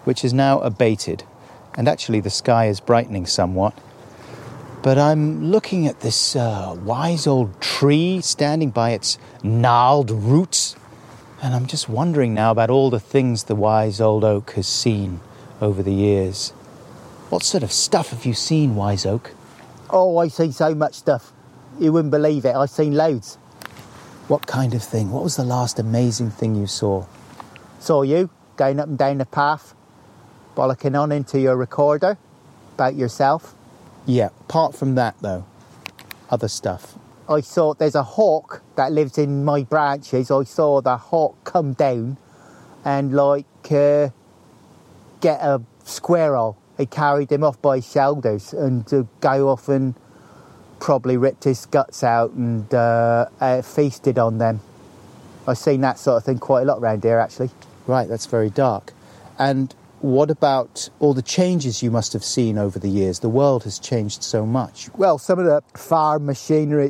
which is now abated, and actually the sky is brightening somewhat. But I'm looking at this wise old tree standing by its gnarled roots, and I'm just wondering now about all the things the wise old oak has seen over the years. What sort of stuff have you seen, wise oak? Oh, I've seen so much stuff. You wouldn't believe it. I've seen loads. What kind of thing? What was the last amazing thing you saw? Saw you going up and down the path, bollocking on into your recorder about yourself. Yeah, apart from that, though, other stuff. I saw there's a hawk that lives in my branches. I saw the hawk come down and, get a squirrel. He carried him off by his shoulders and go off and probably ripped his guts out and feasted on them. I've seen that sort of thing quite a lot around here, actually. Right, that's very dark. And what about all the changes you must have seen over the years? The world has changed so much. Well, some of the farm machinery,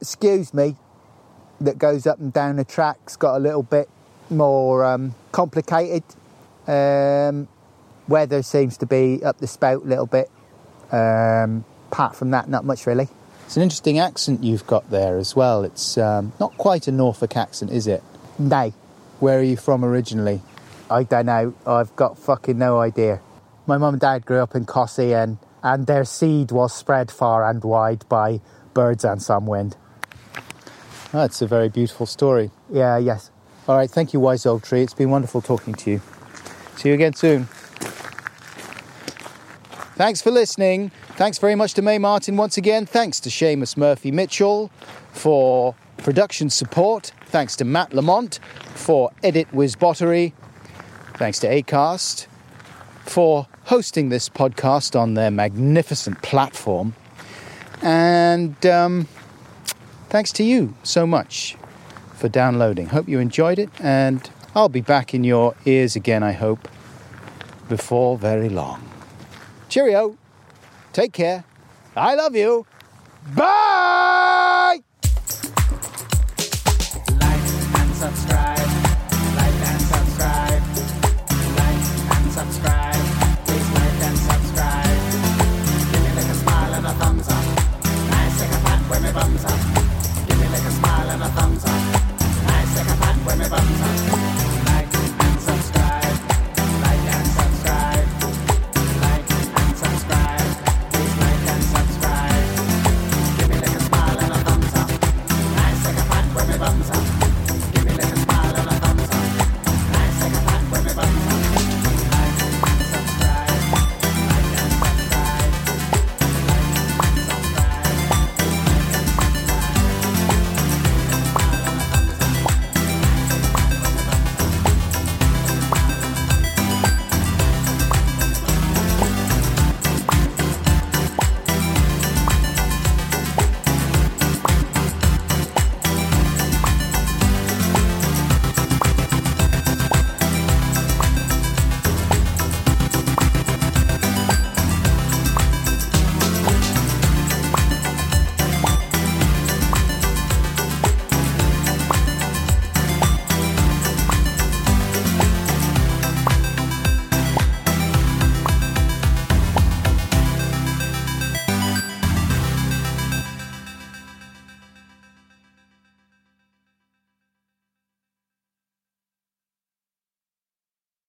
that goes up and down the tracks got a little bit more complicated. Weather seems to be up the spout a little bit. Apart from that, not much really. It's an interesting accent you've got there as well. It's not quite a Norfolk accent, is it? No. Where are you from originally? I don't know. I've got fucking no idea. My mum and dad grew up in Cossey and their seed was spread far and wide by birds and some wind. That's a very beautiful story. Yeah, yes. All right, thank you, wise old tree. It's been wonderful talking to you. See you again soon. Thanks for listening. Thanks very much to May Martin once again. Thanks to Seamus Murphy-Mitchell for production support. Thanks to Matt Lamont for edit whizbottery. Thanks to Acast for hosting this podcast on their magnificent platform. And thanks to you so much for downloading. Hope you enjoyed it, and I'll be back in your ears again, I hope, before very long. Cheerio. Take care. I love you. Bye!